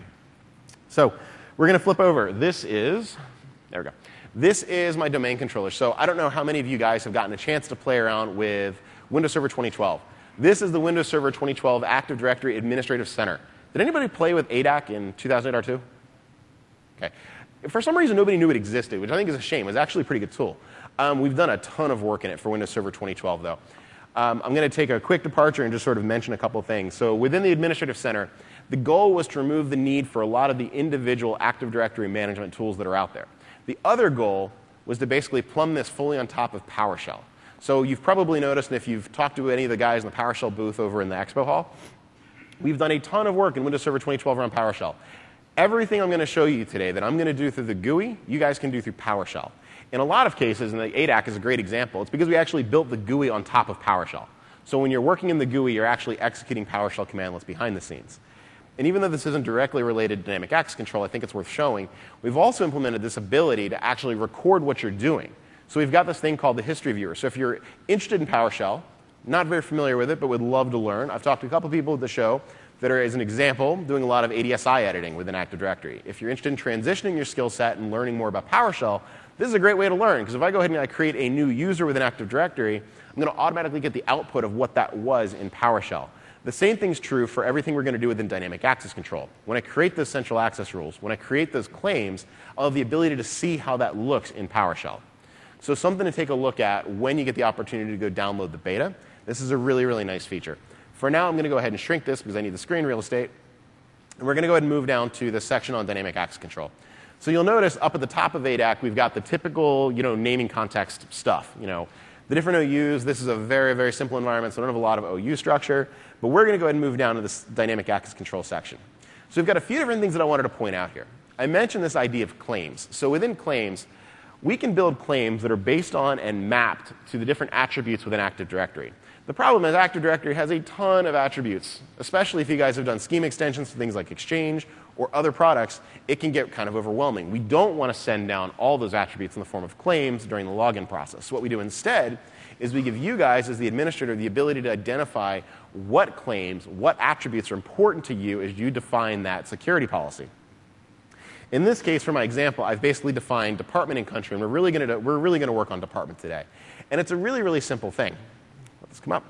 So we're going to flip over. This is, there we go. This is my domain controller. So I don't know how many of you guys have gotten a chance to play around with Windows Server twenty twelve. This is the Windows Server twenty twelve Active Directory Administrative Center. Did anybody play with A D A C in two thousand eight R two? Okay. For some reason, nobody knew it existed, which I think is a shame. It's actually a pretty good tool. Um, we've done a ton of work in it for Windows Server twenty twelve, though. Um, I'm going to take a quick departure and just sort of mention a couple of things. So within the Administrative Center, the goal was to remove the need for a lot of the individual Active Directory management tools that are out there. The other goal was to basically plumb this fully on top of PowerShell. So you've probably noticed, and if you've talked to any of the guys in the PowerShell booth over in the expo hall, we've done a ton of work in Windows Server twenty twelve around PowerShell. Everything I'm going to show you today that I'm going to do through the G U I, you guys can do through PowerShell. In a lot of cases, and the A D A C is a great example, it's because we actually built the G U I on top of PowerShell. So when you're working in the G U I, you're actually executing PowerShell commandlets behind the scenes. And even though this isn't directly related to dynamic access control, I think it's worth showing, we've also implemented this ability to actually record what you're doing. So we've got this thing called the history viewer. So if you're interested in PowerShell, not very familiar with it, but would love to learn, I've talked to a couple people at the show that are, as an example, doing a lot of A D S I editing within Active Directory. If you're interested in transitioning your skill set and learning more about PowerShell, this is a great way to learn, because if I go ahead and I create a new user within Active Directory, I'm going to automatically get the output of what that was in PowerShell. The same thing's true for everything we're going to do within dynamic access control. When I create those central access rules, when I create those claims, I'll have the ability to see how that looks in PowerShell. So something to take a look at when you get the opportunity to go download the beta. This is a really, really nice feature. For now, I'm going to go ahead and shrink this because I need the screen real estate. And we're going to go ahead and move down to the section on dynamic access control. So you'll notice up at the top of A D A C, we've got the typical, you know, naming context stuff. You know, the different O Us. This is a very, very simple environment, so I don't have a lot of O U structure. But we're going to go ahead and move down to this dynamic access control section. So we've got a few different things that I wanted to point out here. I mentioned this idea of claims. So within claims, we can build claims that are based on and mapped to the different attributes within Active Directory. The problem is Active Directory has a ton of attributes, especially if you guys have done scheme extensions to things like Exchange or other products. It can get kind of overwhelming. We don't want to send down all those attributes in the form of claims during the login process. So what we do instead is we give you guys, as the administrator, the ability to identify what claims, what attributes are important to you as you define that security policy. In this case, for my example, I've basically defined department and country, and we're really going to we're really going to work on department today. And it's a really, really simple thing. Let this come up.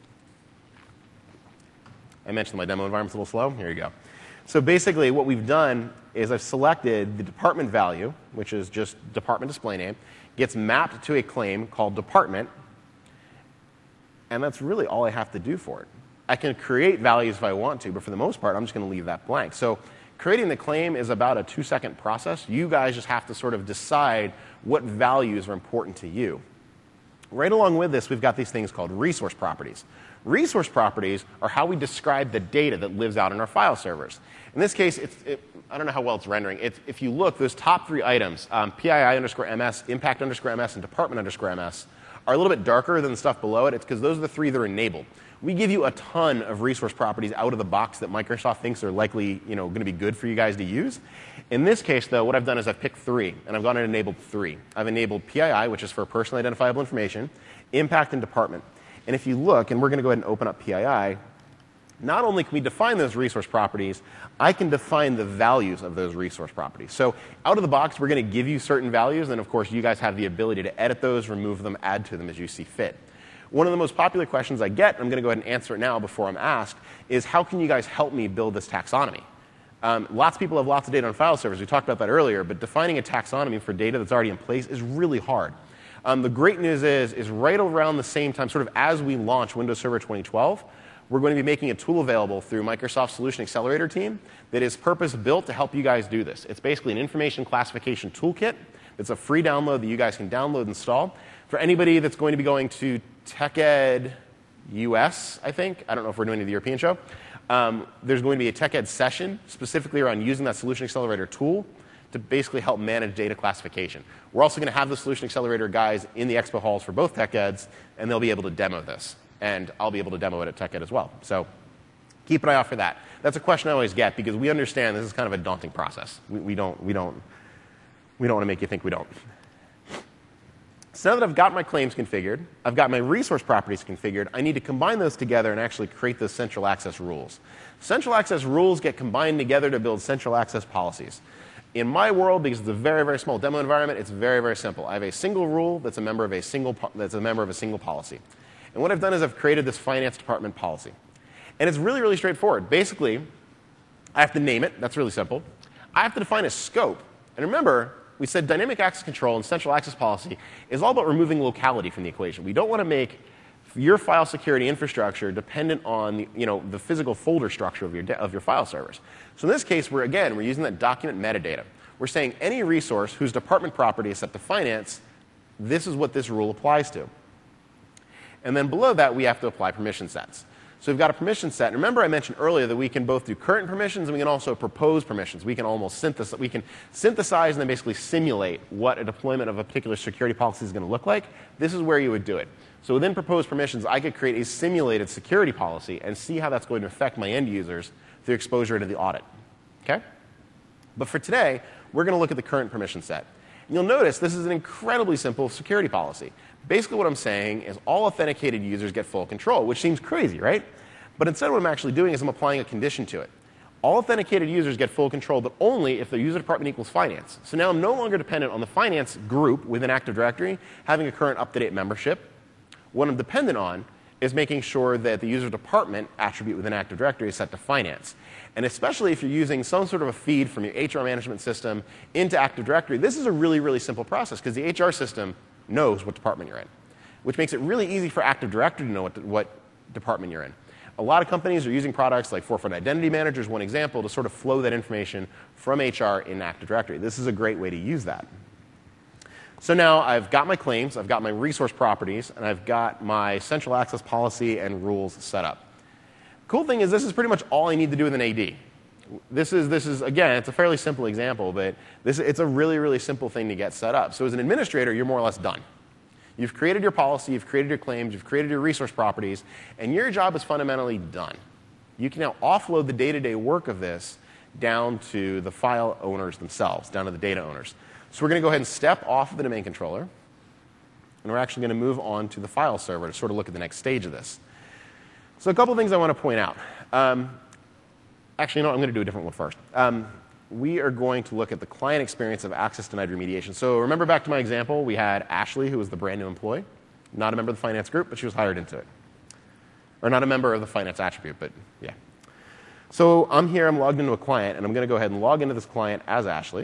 I mentioned my demo environment's a little slow. Here you go. So basically, what we've done is I've selected the department value, which is just department display name, gets mapped to a claim called department, and that's really all I have to do for it. I can create values if I want to, but for the most part, I'm just going to leave that blank. So creating the claim is about a two-second process. You guys just have to sort of decide what values are important to you. Right along with this, we've got these things called resource properties. Resource properties are how we describe the data that lives out in our file servers. In this case, it's, it, I don't know how well it's rendering. It's, if you look, those top three items, um, P I I underscore MS, impact underscore MS, and department underscore MS, are a little bit darker than the stuff below it. It's because those are the three that are enabled. We give you a ton of resource properties out of the box that Microsoft thinks are likely, you know, going to be good for you guys to use. In this case, though, what I've done is I've picked three, and I've gone and enabled three. I've enabled P I I, which is for personally identifiable information, impact, and department. And if you look, and we're going to go ahead and open up P I I, not only can we define those resource properties, I can define the values of those resource properties. So out of the box, we're going to give you certain values, and of course, you guys have the ability to edit those, remove them, add to them as you see fit. One of the most popular questions I get, and I'm going to go ahead and answer it now before I'm asked, is how can you guys help me build this taxonomy? Um, lots of people have lots of data on file servers. We talked about that earlier, but defining a taxonomy for data that's already in place is really hard. Um, the great news is, is right around the same time, sort of as we launch Windows Server twenty twelve, we're going to be making a tool available through Microsoft Solution Accelerator team that is purpose-built to help you guys do this. It's basically an information classification toolkit. It's a free download that you guys can download and install. For anybody that's going to be going to TechEd U S, I think, I don't know if we're doing the European show, um, there's going to be a TechEd session specifically around using that Solution Accelerator tool to basically help manage data classification. We're also going to have the Solution Accelerator guys in the expo halls for both TechEds, and they'll be able to demo this. And I'll be able to demo it at TechEd as well. So keep an eye out for that. That's a question I always get because we understand this is kind of a daunting process. We, we don't, we don't, we don't want to make you think we don't. So now that I've got my claims configured, I've got my resource properties configured, I need to combine those together and actually create those central access rules. Central access rules get combined together to build central access policies. In my world, because it's a very, very small demo environment, it's very, very simple. I have a single rule that's a member of a single, that's a member of a single policy. And what I've done is I've created this finance department policy. And it's really, really straightforward. Basically, I have to name it. That's really simple. I have to define a scope. And remember, we said dynamic access control and central access policy is all about removing locality from the equation. We don't want to make your file security infrastructure dependent on the, you know, the physical folder structure of your, of your file servers. So in this case, we're, again, we're using that document metadata. We're saying any resource whose department property is set to finance, this is what this rule applies to. And then below that, we have to apply permission sets. So we've got a permission set. And remember I mentioned earlier that we can both do current permissions and we can also propose permissions. We can almost synthesize, we can synthesize and then basically simulate what a deployment of a particular security policy is going to look like. This is where you would do it. So within proposed permissions, I could create a simulated security policy and see how that's going to affect my end users through exposure to the audit. Okay? But for today, we're going to look at the current permission set. And you'll notice this is an incredibly simple security policy. Basically what I'm saying is all authenticated users get full control, which seems crazy, right? But instead what I'm actually doing is I'm applying a condition to it. All authenticated users get full control, but only if their user department equals finance. So now I'm no longer dependent on the finance group within Active Directory having a current up-to-date membership. What I'm dependent on is making sure that the user department attribute within Active Directory is set to finance. And especially if you're using some sort of a feed from your H R management system into Active Directory, this is a really, really simple process because the H R system knows what department you're in, which makes it really easy for Active Directory to know what, what department you're in. A lot of companies are using products like Forefront Identity Manager as one example to sort of flow that information from H R in Active Directory. This is a great way to use that. So now I've got my claims, I've got my resource properties, and I've got my central access policy and rules set up. Cool thing is this is pretty much all I need to do with an A D. This is, this is again, it's a fairly simple example, but this, it's a really, really simple thing to get set up. So as an administrator, you're more or less done. You've created your policy, you've created your claims, you've created your resource properties, and your job is fundamentally done. You can now offload the day-to-day work of this down to the file owners themselves, down to the data owners. So we're going to go ahead and step off of the domain controller, and we're actually going to move on to the file server to sort of look at the next stage of this. So a couple things I want to point out. Um, actually, no, I'm going to do a different one first. Um, we are going to look at the client experience of access denied remediation. So remember back to my example, we had Ashley, who was the brand new employee, not a member of the finance group, but she was hired into it. Or not a member of the finance attribute, but yeah. So I'm here, I'm logged into a client, and I'm going to go ahead and log into this client as Ashley.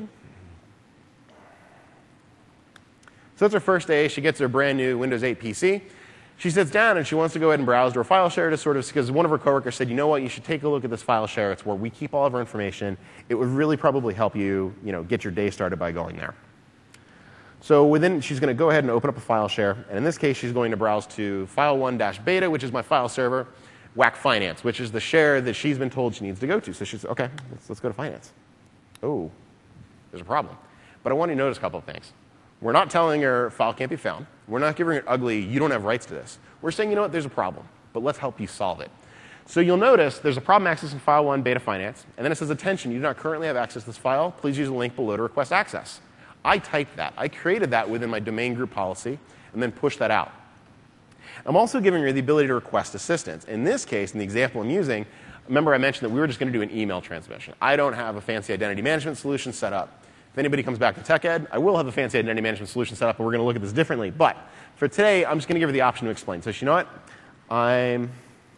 So it's her first day. She gets her brand new Windows eight P C. She sits down and she wants to go ahead and browse to her file share to sort of, because one of her coworkers said, you know what, you should take a look at this file share. It's where we keep all of our information. It would really probably help you, you know, get your day started by going there. So within, she's going to go ahead and open up a file share. And in this case, she's going to browse to file one dash beta, which is my file server, W A C Finance, which is the share that she's been told she needs to go to. So she's, OK, let's, let's go to finance. Oh, there's a problem. But I want you to notice a couple of things. We're not telling her file can't be found. We're not giving her ugly, you don't have rights to this. We're saying, you know what, there's a problem, but let's help you solve it. So you'll notice there's a problem accessing file one beta finance, and then it says, attention, you do not currently have access to this file. Please use the link below to request access. I typed that. I created that within my domain group policy and then pushed that out. I'm also giving her the ability to request assistance. In this case, in the example I'm using, remember I mentioned that we were just going to do an email transmission. I don't have a fancy identity management solution set up. If anybody comes back to TechEd, I will have a fancy identity management solution set up, and we're going to look at this differently. But for today, I'm just going to give her the option to explain. So you know what? I'm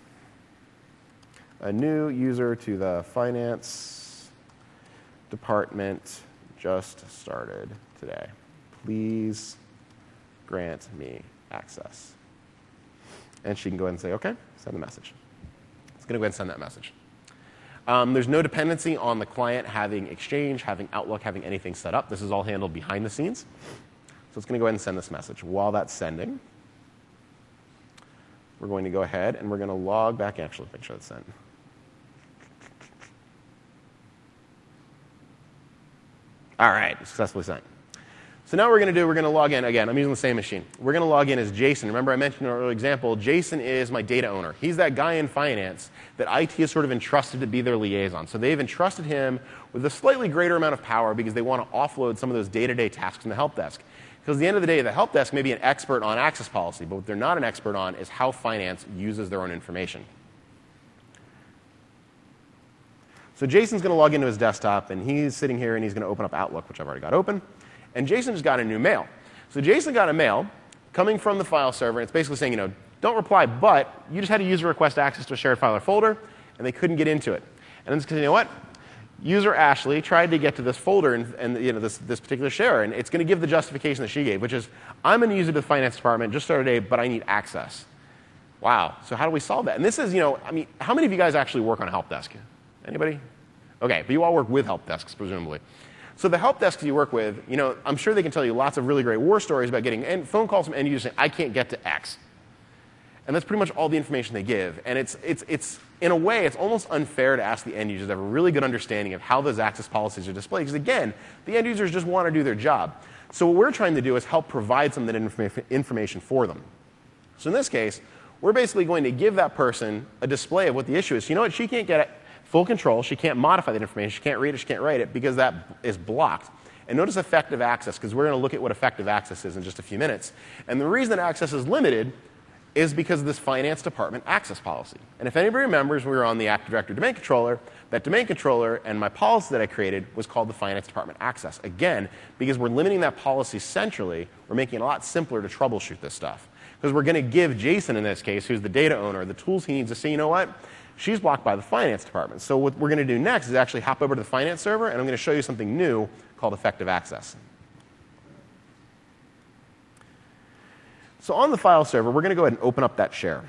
a new user to the finance department, just started today. Please grant me access. And she can go ahead and say, OK, send the message. It's going to go ahead and send that message. Um, there's no dependency on the client having Exchange, having Outlook, having anything set up. This is all handled behind the scenes. So it's going to go ahead and send this message. While that's sending, we're going to go ahead and we're going to log back. Actually, make sure it's sent. All right, successfully sent. So now what we're going to do, we're going to log in. Again, I'm using the same machine. We're going to log in as Jason. Remember I mentioned in our earlier example, Jason is my data owner. He's that guy in finance that I T has sort of entrusted to be their liaison. So they've entrusted him with a slightly greater amount of power because they want to offload some of those day-to-day tasks in the help desk. Because at the end of the day, the help desk may be an expert on access policy, but what they're not an expert on is how finance uses their own information. So Jason's going to log into his desktop, and he's sitting here, and he's going to open up Outlook, which I've already got open. And Jason just got a new mail. So Jason got a mail coming from the file server, and it's basically saying, you know, don't reply, but you just had a user request access to a shared file or folder, and they couldn't get into it. And then it's because, you know what? User Ashley tried to get to this folder and, and you know, this, this particular share, and it's going to give the justification that she gave, which is, I'm going to use it to the finance department, just started today, but I need access. Wow. So how do we solve that? And this is, you know, I mean, how many of you guys actually work on a help desk? Anybody? OK, but you all work with help desks, presumably. So the help desks you work with, you know, I'm sure they can tell you lots of really great war stories about getting end, phone calls from end users saying, I can't get to X. And that's pretty much all the information they give. And it's, it's, it's, in a way, it's almost unfair to ask the end users to have a really good understanding of how those access policies are displayed. Because again, the end users just want to do their job. So what we're trying to do is help provide some of that informa- information for them. So in this case, we're basically going to give that person a display of what the issue is. So you know what? She can't get it. Full control. She can't modify that information. She can't read it. She can't write it because that is blocked. And notice effective access, because we're going to look at what effective access is in just a few minutes. And the reason that access is limited is because of this finance department access policy. And if anybody remembers, we were on the Active Directory domain controller. That domain controller and my policy that I created was called the finance department access. Again, because we're limiting that policy centrally, we're making it a lot simpler to troubleshoot this stuff. Because we're going to give Jason, in this case, who's the data owner, the tools he needs to say, you know what? She's blocked by the finance department. So what we're going to do next is actually hop over to the finance server, and I'm going to show you something new called effective access. So on the file server, we're going to go ahead and open up that share.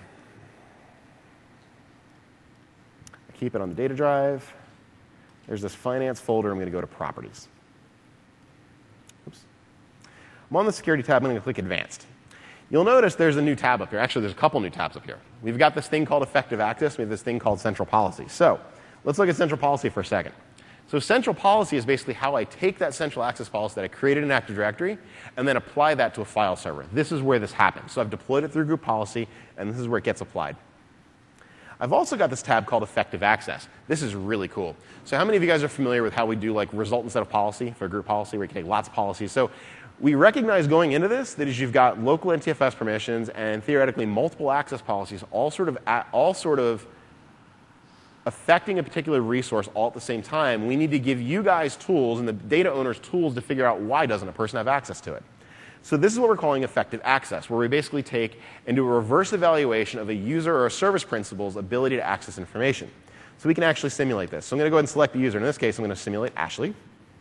Keep it on the data drive. There's this finance folder. I'm going to go to properties. Oops. I'm on the security tab. I'm going to click advanced. You'll notice there's a new tab up here. Actually, there's a couple new tabs up here. We've got this thing called effective access. We have this thing called central policy. So let's look at central policy for a second. So central policy is basically how I take that central access policy that I created in Active Directory and then apply that to a file server. This is where this happens. So I've deployed it through group policy, and this is where it gets applied. I've also got this tab called effective access. This is really cool. So how many of you guys are familiar with how we do like result instead of policy for group policy, where you can take lots of policies? So we recognize going into this that as you've got local N T F S permissions and theoretically multiple access policies, all sort of all sort of affecting a particular resource all at the same time, we need to give you guys tools and the data owners tools to figure out why doesn't a person have access to it. So this is what we're calling effective access, where we basically take and do a reverse evaluation of a user or a service principal's ability to access information. So we can actually simulate this. So I'm going to go ahead and select the user. In this case, I'm going to simulate Ashley.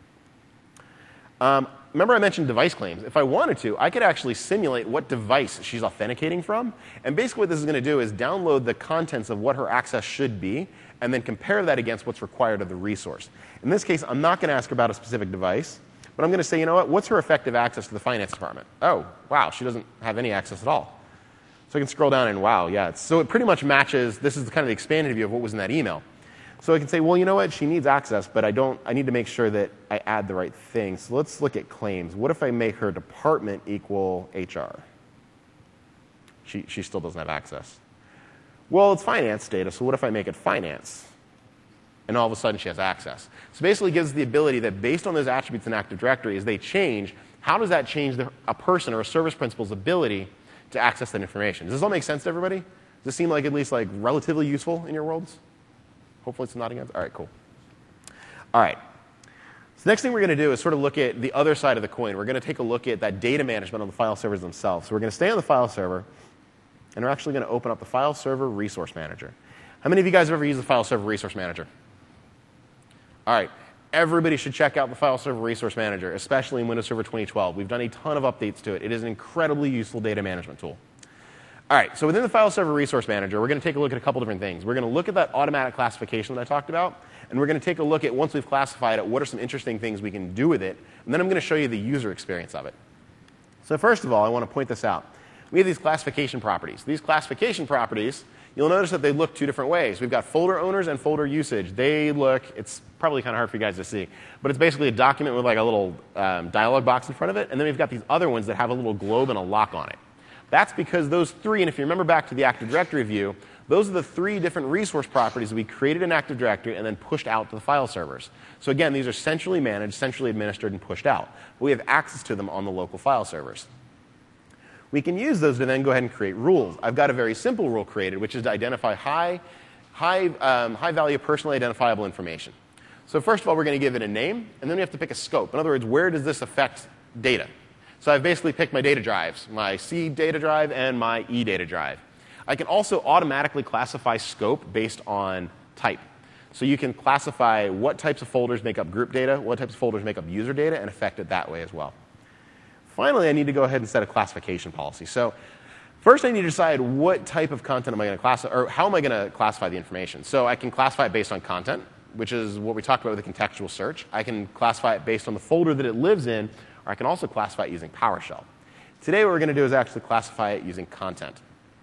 Um, remember I mentioned device claims. If I wanted to, I could actually simulate what device she's authenticating from. And basically what this is going to do is download the contents of what her access should be and then compare that against what's required of the resource. In this case, I'm not going to ask her about a specific device, but I'm going to say, you know what, what's her effective access to the finance department? Oh, wow, she doesn't have any access at all. So I can scroll down and wow, yeah. It's, so it pretty much matches, this is kind of the expanded view of what was in that email. So I can say, well, you know what, she needs access, but I don't, I need to make sure that I add the right thing. So let's look at claims. What if I make her department equal H R? She, she still doesn't have access. Well, it's finance data, so what if I make it finance? And all of a sudden she has access. So basically it gives the ability that based on those attributes in Active Directory, as they change, how does that change the, a person or a service principal's ability to access that information? Does this all make sense to everybody? Does this seem like at least like relatively useful in your worlds? Hopefully it's nodding heads. All right, cool. All right. So the next thing we're going to do is sort of look at the other side of the coin. We're going to take a look at that data management on the file servers themselves. So we're going to stay on the file server, and we're actually going to open up the File Server Resource Manager. How many of you guys have ever used the File Server Resource Manager? All right. everybody should check out the File Server Resource Manager, especially in Windows Server twenty twelve. We've done a ton of updates to it. It is an incredibly useful data management tool. All right, so within the File Server Resource Manager, we're going to take a look at a couple different things. We're going to look at that automatic classification that I talked about, and we're going to take a look at, once we've classified it, what are some interesting things we can do with it, and then I'm going to show you the user experience of it. So first of all, I want to point this out. We have these classification properties. These classification properties, you'll notice that they look two different ways. We've got folder owners and folder usage. They look, it's probably kind of hard for you guys to see, but it's basically a document with like a little um, dialog box in front of it, and then we've got these other ones that have a little globe and a lock on it. That's because those three, and if you remember back to the Active Directory view, those are the three different resource properties that we created in Active Directory and then pushed out to the file servers. So again, these are centrally managed, centrally administered, and pushed out. But we have access to them on the local file servers. We can use those to then go ahead and create rules. I've got a very simple rule created, which is to identify high, high, um, high value personally identifiable information. So first of all, we're going to give it a name, and then we have to pick a scope. In other words, where does this affect data? So I've basically picked my data drives, my C data drive and my E data drive. I can also automatically classify scope based on type. So you can classify what types of folders make up group data, what types of folders make up user data, and affect it that way as well. Finally, I need to go ahead and set a classification policy. So first I need to decide what type of content am I going to classify, or how am I going to classify the information. So I can classify it based on content, which is what we talked about with the contextual search. I can classify it based on the folder that it lives in, or I can also classify it using PowerShell. Today what we're going to do is actually classify it using content.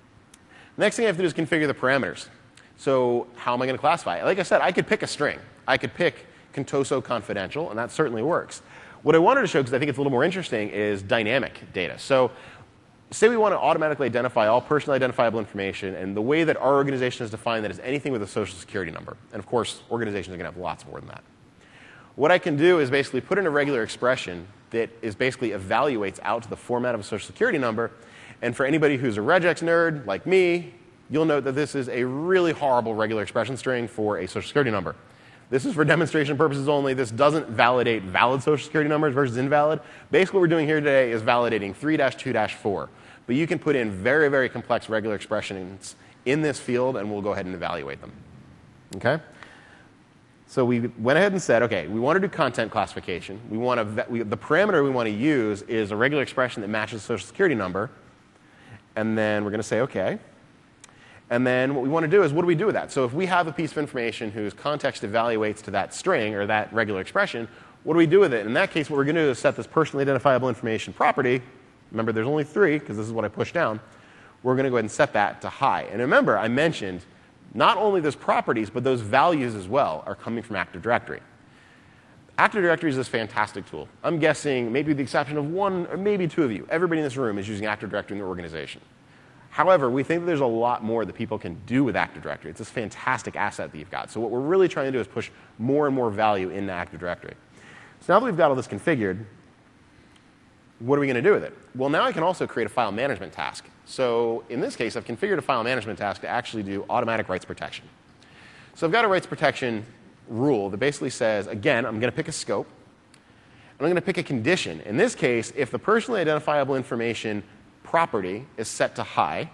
The next thing I have to do is configure the parameters. So how am I going to classify it? Like I said, I could pick a string. I could pick Contoso confidential, and that certainly works. What I wanted to show, because I think it's a little more interesting, is dynamic data. So say we want to automatically identify all personally identifiable information, and the way that our organization has defined that is anything with a social security number. And of course, organizations are going to have lots more than that. What I can do is basically put in a regular expression that is basically evaluates out to the format of a social security number. And for anybody who's a regex nerd like me, you'll note that this is a really horrible regular expression string for a social security number. This is for demonstration purposes only. This doesn't validate valid social security numbers versus invalid. Basically what we're doing here today is validating three dash two dash four. But you can put in very, very complex regular expressions in this field, and we'll go ahead and evaluate them. Okay? So we went ahead and said, okay, we want to do content classification. We want to, we, the parameter we want to use is a regular expression that matches the social security number. And then we're going to say, okay. And then what we want to do is, what do we do with that? So if we have a piece of information whose context evaluates to that string or that regular expression, what do we do with it? In that case, what we're going to do is set this personally identifiable information property. Remember, there's only three, because this is what I pushed down. We're going to go ahead and set that to high. And remember, I mentioned not only those properties, but those values as well are coming from Active Directory. Active Directory is this fantastic tool. I'm guessing, maybe with the exception of one or maybe two of you, everybody in this room is using Active Directory in their organization. However, we think that there's a lot more that people can do with Active Directory. It's this fantastic asset that you've got. So what we're really trying to do is push more and more value into Active Directory. So now that we've got all this configured, what are we going to do with it? Well, now I can also create a file management task. So in this case, I've configured a file management task to actually do automatic rights protection. So I've got a rights protection rule that basically says, again, I'm going to pick a scope, and I'm going to pick a condition. In this case, if the personally identifiable information property is set to high,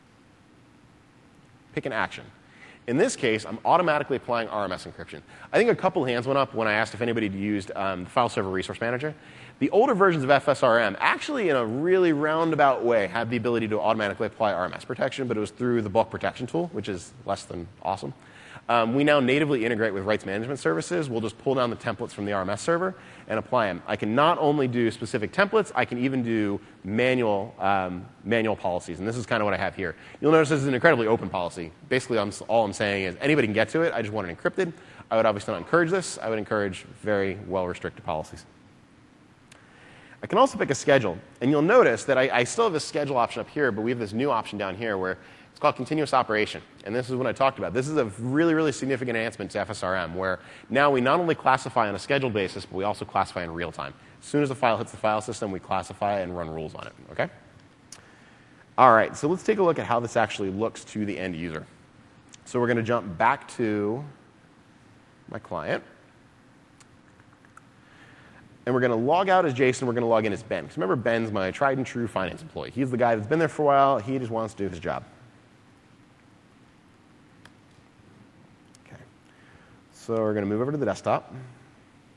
pick an action. In this case, I'm automatically applying R M S encryption. I think a couple hands went up when I asked if anybody had used um, the File Server Resource Manager. The older versions of F S R M actually, in a really roundabout way, had the ability to automatically apply R M S protection, but it was through the bulk protection tool, which is less than awesome. Um, we now natively integrate with rights management services. We'll just pull down the templates from the R M S server and apply them. I can not only do specific templates, I can even do manual, um, manual policies. And this is kind of what I have here. You'll notice this is an incredibly open policy. Basically, I'm, all I'm saying is anybody can get to it. I just want it encrypted. I would obviously not encourage this. I would encourage very well-restricted policies. I can also pick a schedule. And you'll notice that I, I still have this schedule option up here, but we have this new option down here where it's called continuous operation. And this is what I talked about. This is a really, really significant enhancement to F S R M, where now we not only classify on a scheduled basis, but we also classify in real time. As soon as the file hits the file system, we classify and run rules on it. Okay? All right, so let's take a look at how this actually looks to the end user. So we're going to jump back to my client. And we're going to log out as Jason. We're going to log in as Ben. Because remember, Ben's my tried and true finance employee. He's the guy that's been there for a while. He just wants to do his job. Okay. So we're going to move over to the desktop.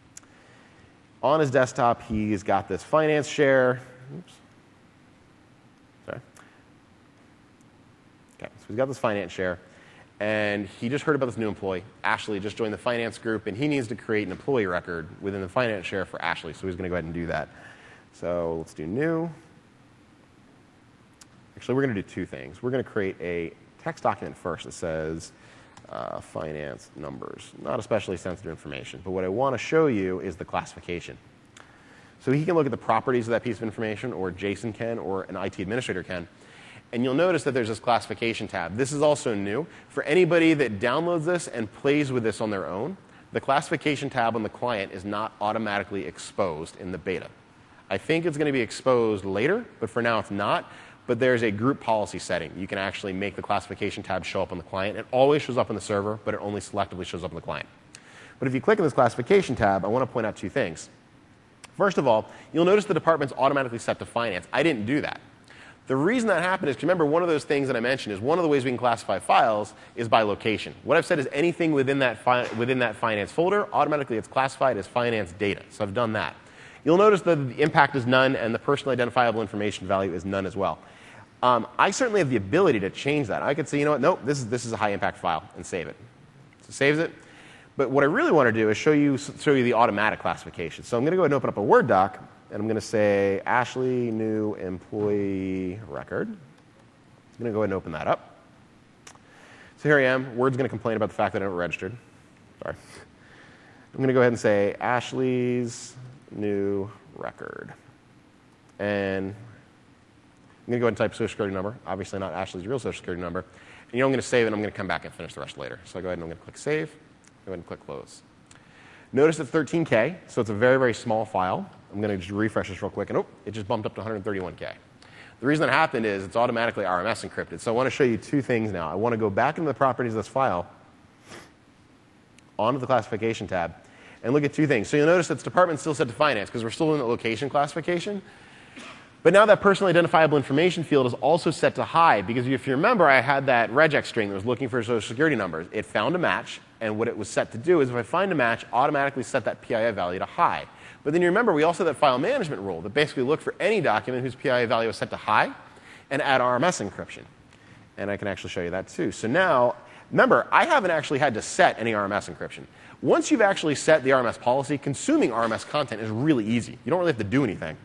On his desktop, he's got this finance share. Oops. Sorry. Okay, so he's got this finance share. And he just heard about this new employee. Ashley just joined the finance group, and he needs to create an employee record within the finance share for Ashley. So he's going to go ahead and do that. So let's do new. Actually, we're going to do two things. We're going to create a text document first that says uh, finance numbers. Not especially sensitive information, but what I want to show you is the classification. So he can look at the properties of that piece of information, or Jason can, or an I T administrator can. And you'll notice that there's this classification tab. This is also new. For anybody that downloads this and plays with this on their own, the classification tab on the client is not automatically exposed in the beta. I think it's going to be exposed later, but for now it's not. But there's a group policy setting. You can actually make the classification tab show up on the client. It always shows up on the server, but it only selectively shows up on the client. But if you click on this classification tab, I want to point out two things. First of all, you'll notice the department's automatically set to finance. I didn't do that. The reason that happened is, remember, one of those things that I mentioned is one of the ways we can classify files is by location. What I've said is anything within that, fi within that finance folder, automatically it's classified as finance data. So I've done that. You'll notice that the impact is none, and the personally identifiable information value is none as well. Um, I certainly have the ability to change that. I could say, you know what, nope, this is, this is a high impact file, and save it. So it saves it. But what I really want to do is show you, show you the automatic classification. So I'm going to go ahead and open up a Word doc. And I'm going to say Ashley new employee record. I'm going to go ahead and open that up. So here I am. Word's going to complain about the fact that I haven't registered. Sorry. I'm going to go ahead and say Ashley's new record. And I'm going to go ahead and type social security number. Obviously not Ashley's real social security number. And you know I'm going to save it, and I'm going to come back and finish the rest later. So I go ahead and I'm going to click Save. Go ahead and click Close. Notice it's thirteen K, so it's a very, very small file. I'm going to just refresh this real quick, and oh, it just bumped up to one hundred thirty-one K. The reason that happened is it's automatically R M S encrypted. So I want to show you two things now. I want to go back into the properties of this file, onto the classification tab, and look at two things. So you'll notice that the department's still set to finance because we're still in the location classification. But now that personally identifiable information field is also set to high, because if you remember, I had that regex string that was looking for social security numbers. It found a match, and what it was set to do is if I find a match, automatically set that P I I value to high. But then you remember, we also had that file management rule that basically looked for any document whose P I I value was set to high and add R M S encryption. And I can actually show you that too. So now, remember, I haven't actually had to set any R M S encryption. Once you've actually set the R M S policy, consuming R M S content is really easy. You don't really have to do anything.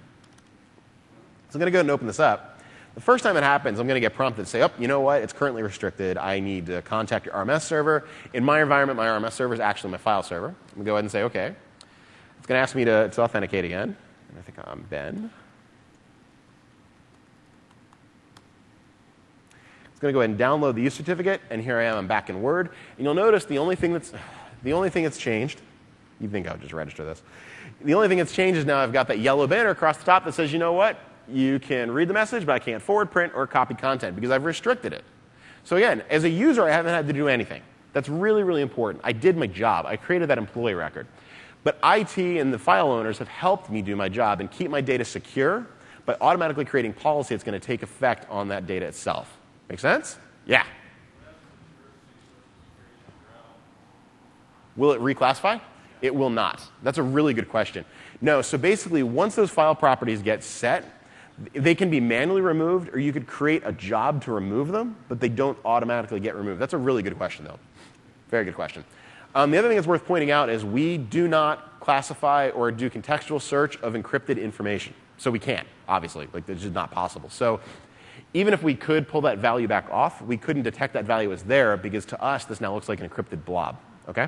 So I'm going to go ahead and open this up. The first time it happens, I'm going to get prompted to say, oh, you know what, it's currently restricted. I need to contact your R M S server. In my environment, my R M S server is actually my file server. I'm going to go ahead and say, OK. It's going to ask me to, to authenticate again. And I think I'm Ben. It's going to go ahead and download the use certificate. And here I am. I'm back in Word. And you'll notice the only thing that's, the only thing that's changed, you think I would just register this. The only thing that's changed is now I've got that yellow banner across the top that says, you know what? You can read the message, but I can't forward, print, or copy content because I've restricted it. So again, as a user, I haven't had to do anything. That's really, really important. I did my job. I created that employee record. But I T and the file owners have helped me do my job and keep my data secure by automatically creating policy that's going to take effect on that data itself. Make sense? Yeah. Will it reclassify? It will not. That's a really good question. No, so basically, once those file properties get set, they can be manually removed, or you could create a job to remove them, but they don't automatically get removed. That's a really good question, though. Very good question. Um, the other thing that's worth pointing out is we do not classify or do contextual search of encrypted information. So we can't, obviously. Like, it's just not possible. So even if we could pull that value back off, we couldn't detect that value as there, because to us, this now looks like an encrypted blob. OK?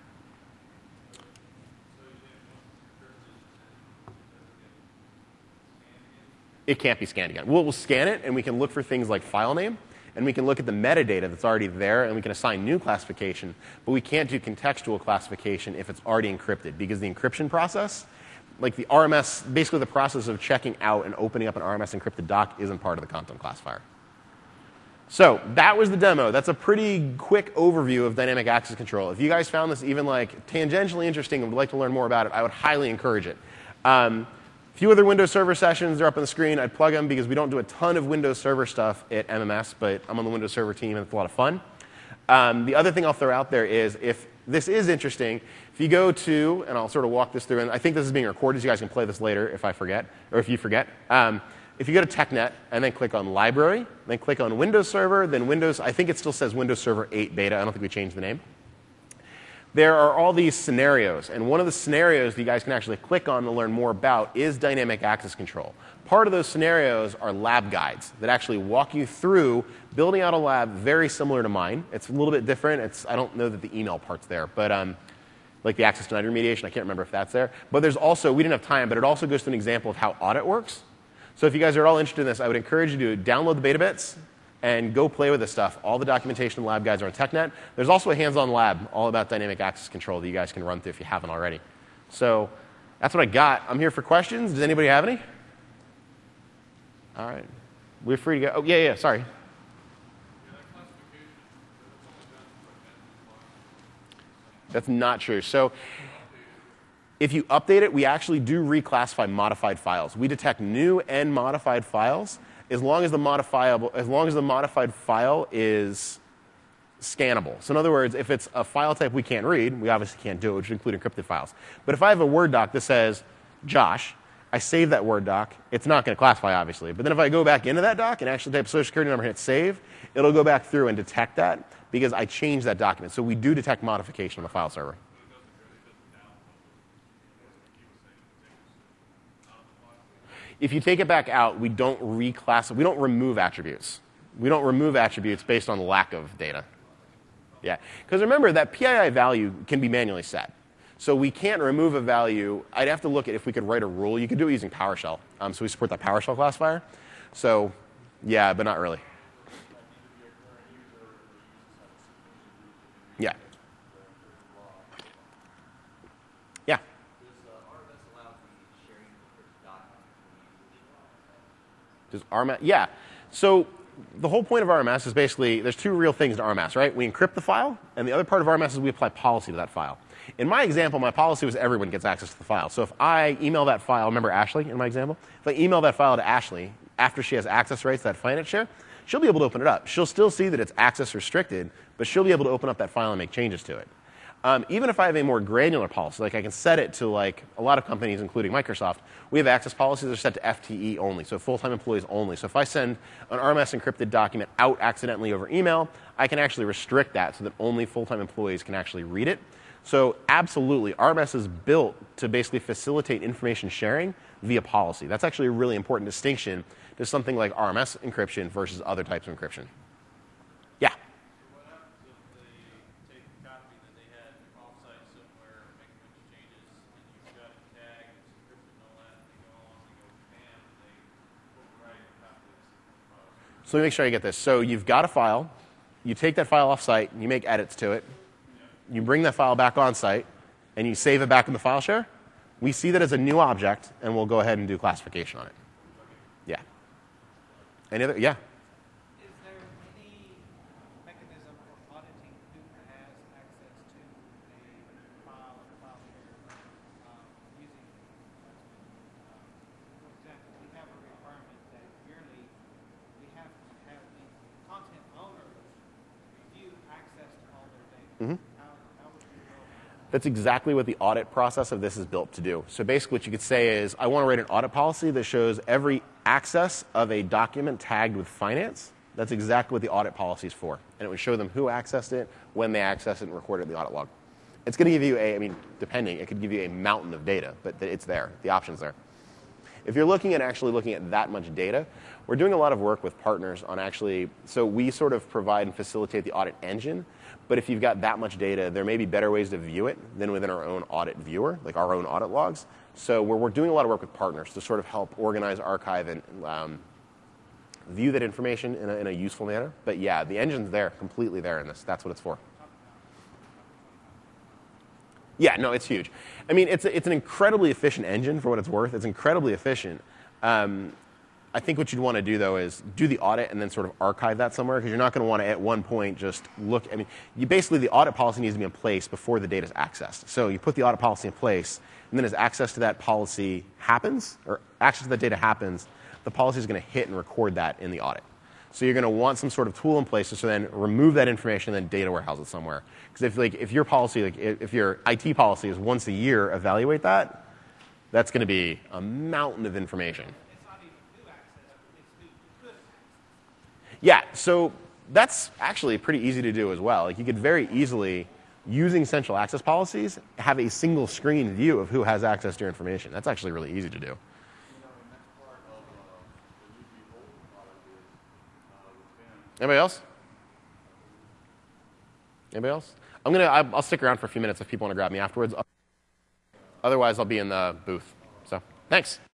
It can't be scanned again. We'll, we'll scan it, and we can look for things like file name, and we can look at the metadata that's already there, and we can assign new classification. But we can't do contextual classification if it's already encrypted, because the encryption process, like the R M S, basically the process of checking out and opening up an R M S encrypted doc isn't part of the content classifier. So that was the demo. That's a pretty quick overview of dynamic access control. If you guys found this even like tangentially interesting and would like to learn more about it, I would highly encourage it. Um, A few other Windows Server sessions are up on the screen. I'd plug them because we don't do a ton of Windows Server stuff at M M S, but I'm on the Windows Server team, and it's a lot of fun. Um, the other thing I'll throw out there is if this is interesting, if you go to, and I'll sort of walk this through, and I think this is being recorded, so you guys can play this later if I forget, or if you forget. Um, if you go to TechNet and then click on Library, then click on Windows Server, then Windows, I think it still says Windows Server eight Beta. I don't think we changed the name. There are all these scenarios, and one of the scenarios that you guys can actually click on to learn more about is dynamic access control. Part of those scenarios are lab guides that actually walk you through building out a lab very similar to mine. It's a little bit different. It's, I don't know that the email part's there, but um, like the access denied remediation, I can't remember if that's there. But there's also, we didn't have time, but it also goes to an example of how audit works. So if you guys are all interested in this, I would encourage you to download the beta bits and go play with this stuff. All the documentation and lab guides are on TechNet. There's also a hands-on lab all about dynamic access control that you guys can run through if you haven't already. So that's what I got. I'm here for questions. Does anybody have any? All right. We're free to go. Oh, yeah, yeah, sorry. That's not true. So if you update it, we actually do reclassify modified files. We detect new and modified files as long as the modifiable, as long as the modified file is scannable. So in other words, if it's a file type we can't read, we obviously can't do it, which would include encrypted files. But if I have a Word doc that says Josh, I save that Word doc, it's not going to classify, obviously. But then if I go back into that doc and actually type social security number and hit save, it'll go back through and detect that because I changed that document. So we do detect modification on the file server. If you take it back out, we don't reclassify, we don't remove attributes. We don't remove attributes based on lack of data. Yeah, because remember that P I I value can be manually set. So we can't remove a value. I'd have to look at if we could write a rule. You could do it using PowerShell. Um, so we support that PowerShell classifier. So yeah, but not really. Yeah. Yeah. Does R M S? Yeah. So the whole point of R M S is basically there's two real things to R M S, right? We encrypt the file, and the other part of R M S is we apply policy to that file. In my example, my policy was everyone gets access to the file. So if I email that file, remember Ashley in my example? If I email that file to Ashley after she has access rights to that finance share, she'll be able to open it up. She'll still see that it's access restricted, but she'll be able to open up that file and make changes to it. Um, even if I have a more granular policy, like I can set it to like a lot of companies, including Microsoft, we have access policies that are set to F T E only, so full-time employees only. So if I send an R M S encrypted document out accidentally over email, I can actually restrict that so that only full-time employees can actually read it. So absolutely, R M S is built to basically facilitate information sharing via policy. That's actually a really important distinction to something like R M S encryption versus other types of encryption. Yeah? So let me make sure I get this. So you've got a file. You take that file off-site, and you make edits to it. You bring that file back on-site, and you save it back in the file share. We see that as a new object, and we'll go ahead and do classification on it. Yeah. Any other? Yeah. Is there any mechanism for auditing who has access to a file or file share um, using, uh, for example, we have a requirement that yearly we have to have the content owners review access to all their data. Mm-hmm. How, how would you go about that? That's exactly what the audit process of this is built to do. So basically what you could say is, I want to write an audit policy that shows every access of a document tagged with finance. That's exactly what the audit policy is for. And it would show them who accessed it, when they accessed it, and record it in the audit log. It's going to give you a, I mean, depending, it could give you a mountain of data, but it's there. The option's there. If you're looking at actually looking at that much data, we're doing a lot of work with partners on actually, so we sort of provide and facilitate the audit engine, but if you've got that much data, there may be better ways to view it than within our own audit viewer, like our own audit logs. So we're, we're doing a lot of work with partners to sort of help organize, archive, and um, view that information in a, in a useful manner. But yeah, the engine's there, completely there in this. That's what it's for. Yeah, no, it's huge. I mean, it's, a, it's an incredibly efficient engine for what it's worth. It's incredibly efficient. Um, I think what you'd want to do, though, is do the audit and then sort of archive that somewhere, because you're not going to want to, at one point, just look. I mean, you basically, the audit policy needs to be in place before the data is accessed. So you put the audit policy in place, and then as access to that policy happens, or access to that data happens, the policy is going to hit and record that in the audit. So you're going to want some sort of tool in place to so then remove that information and then data warehouse it somewhere. Because if like if your policy, like if your I T policy is once a year, evaluate that, that's going to be a mountain of information. It's not even who access, it's who could access. Yeah, so that's actually pretty easy to do as well. Like you could very easily, using central access policies, have a single screen view of who has access to your information. That's actually really easy to do. Anybody else? Anybody else? I'm gonna. I'll stick around for a few minutes if people want to grab me afterwards. Otherwise, I'll be in the booth. So, thanks.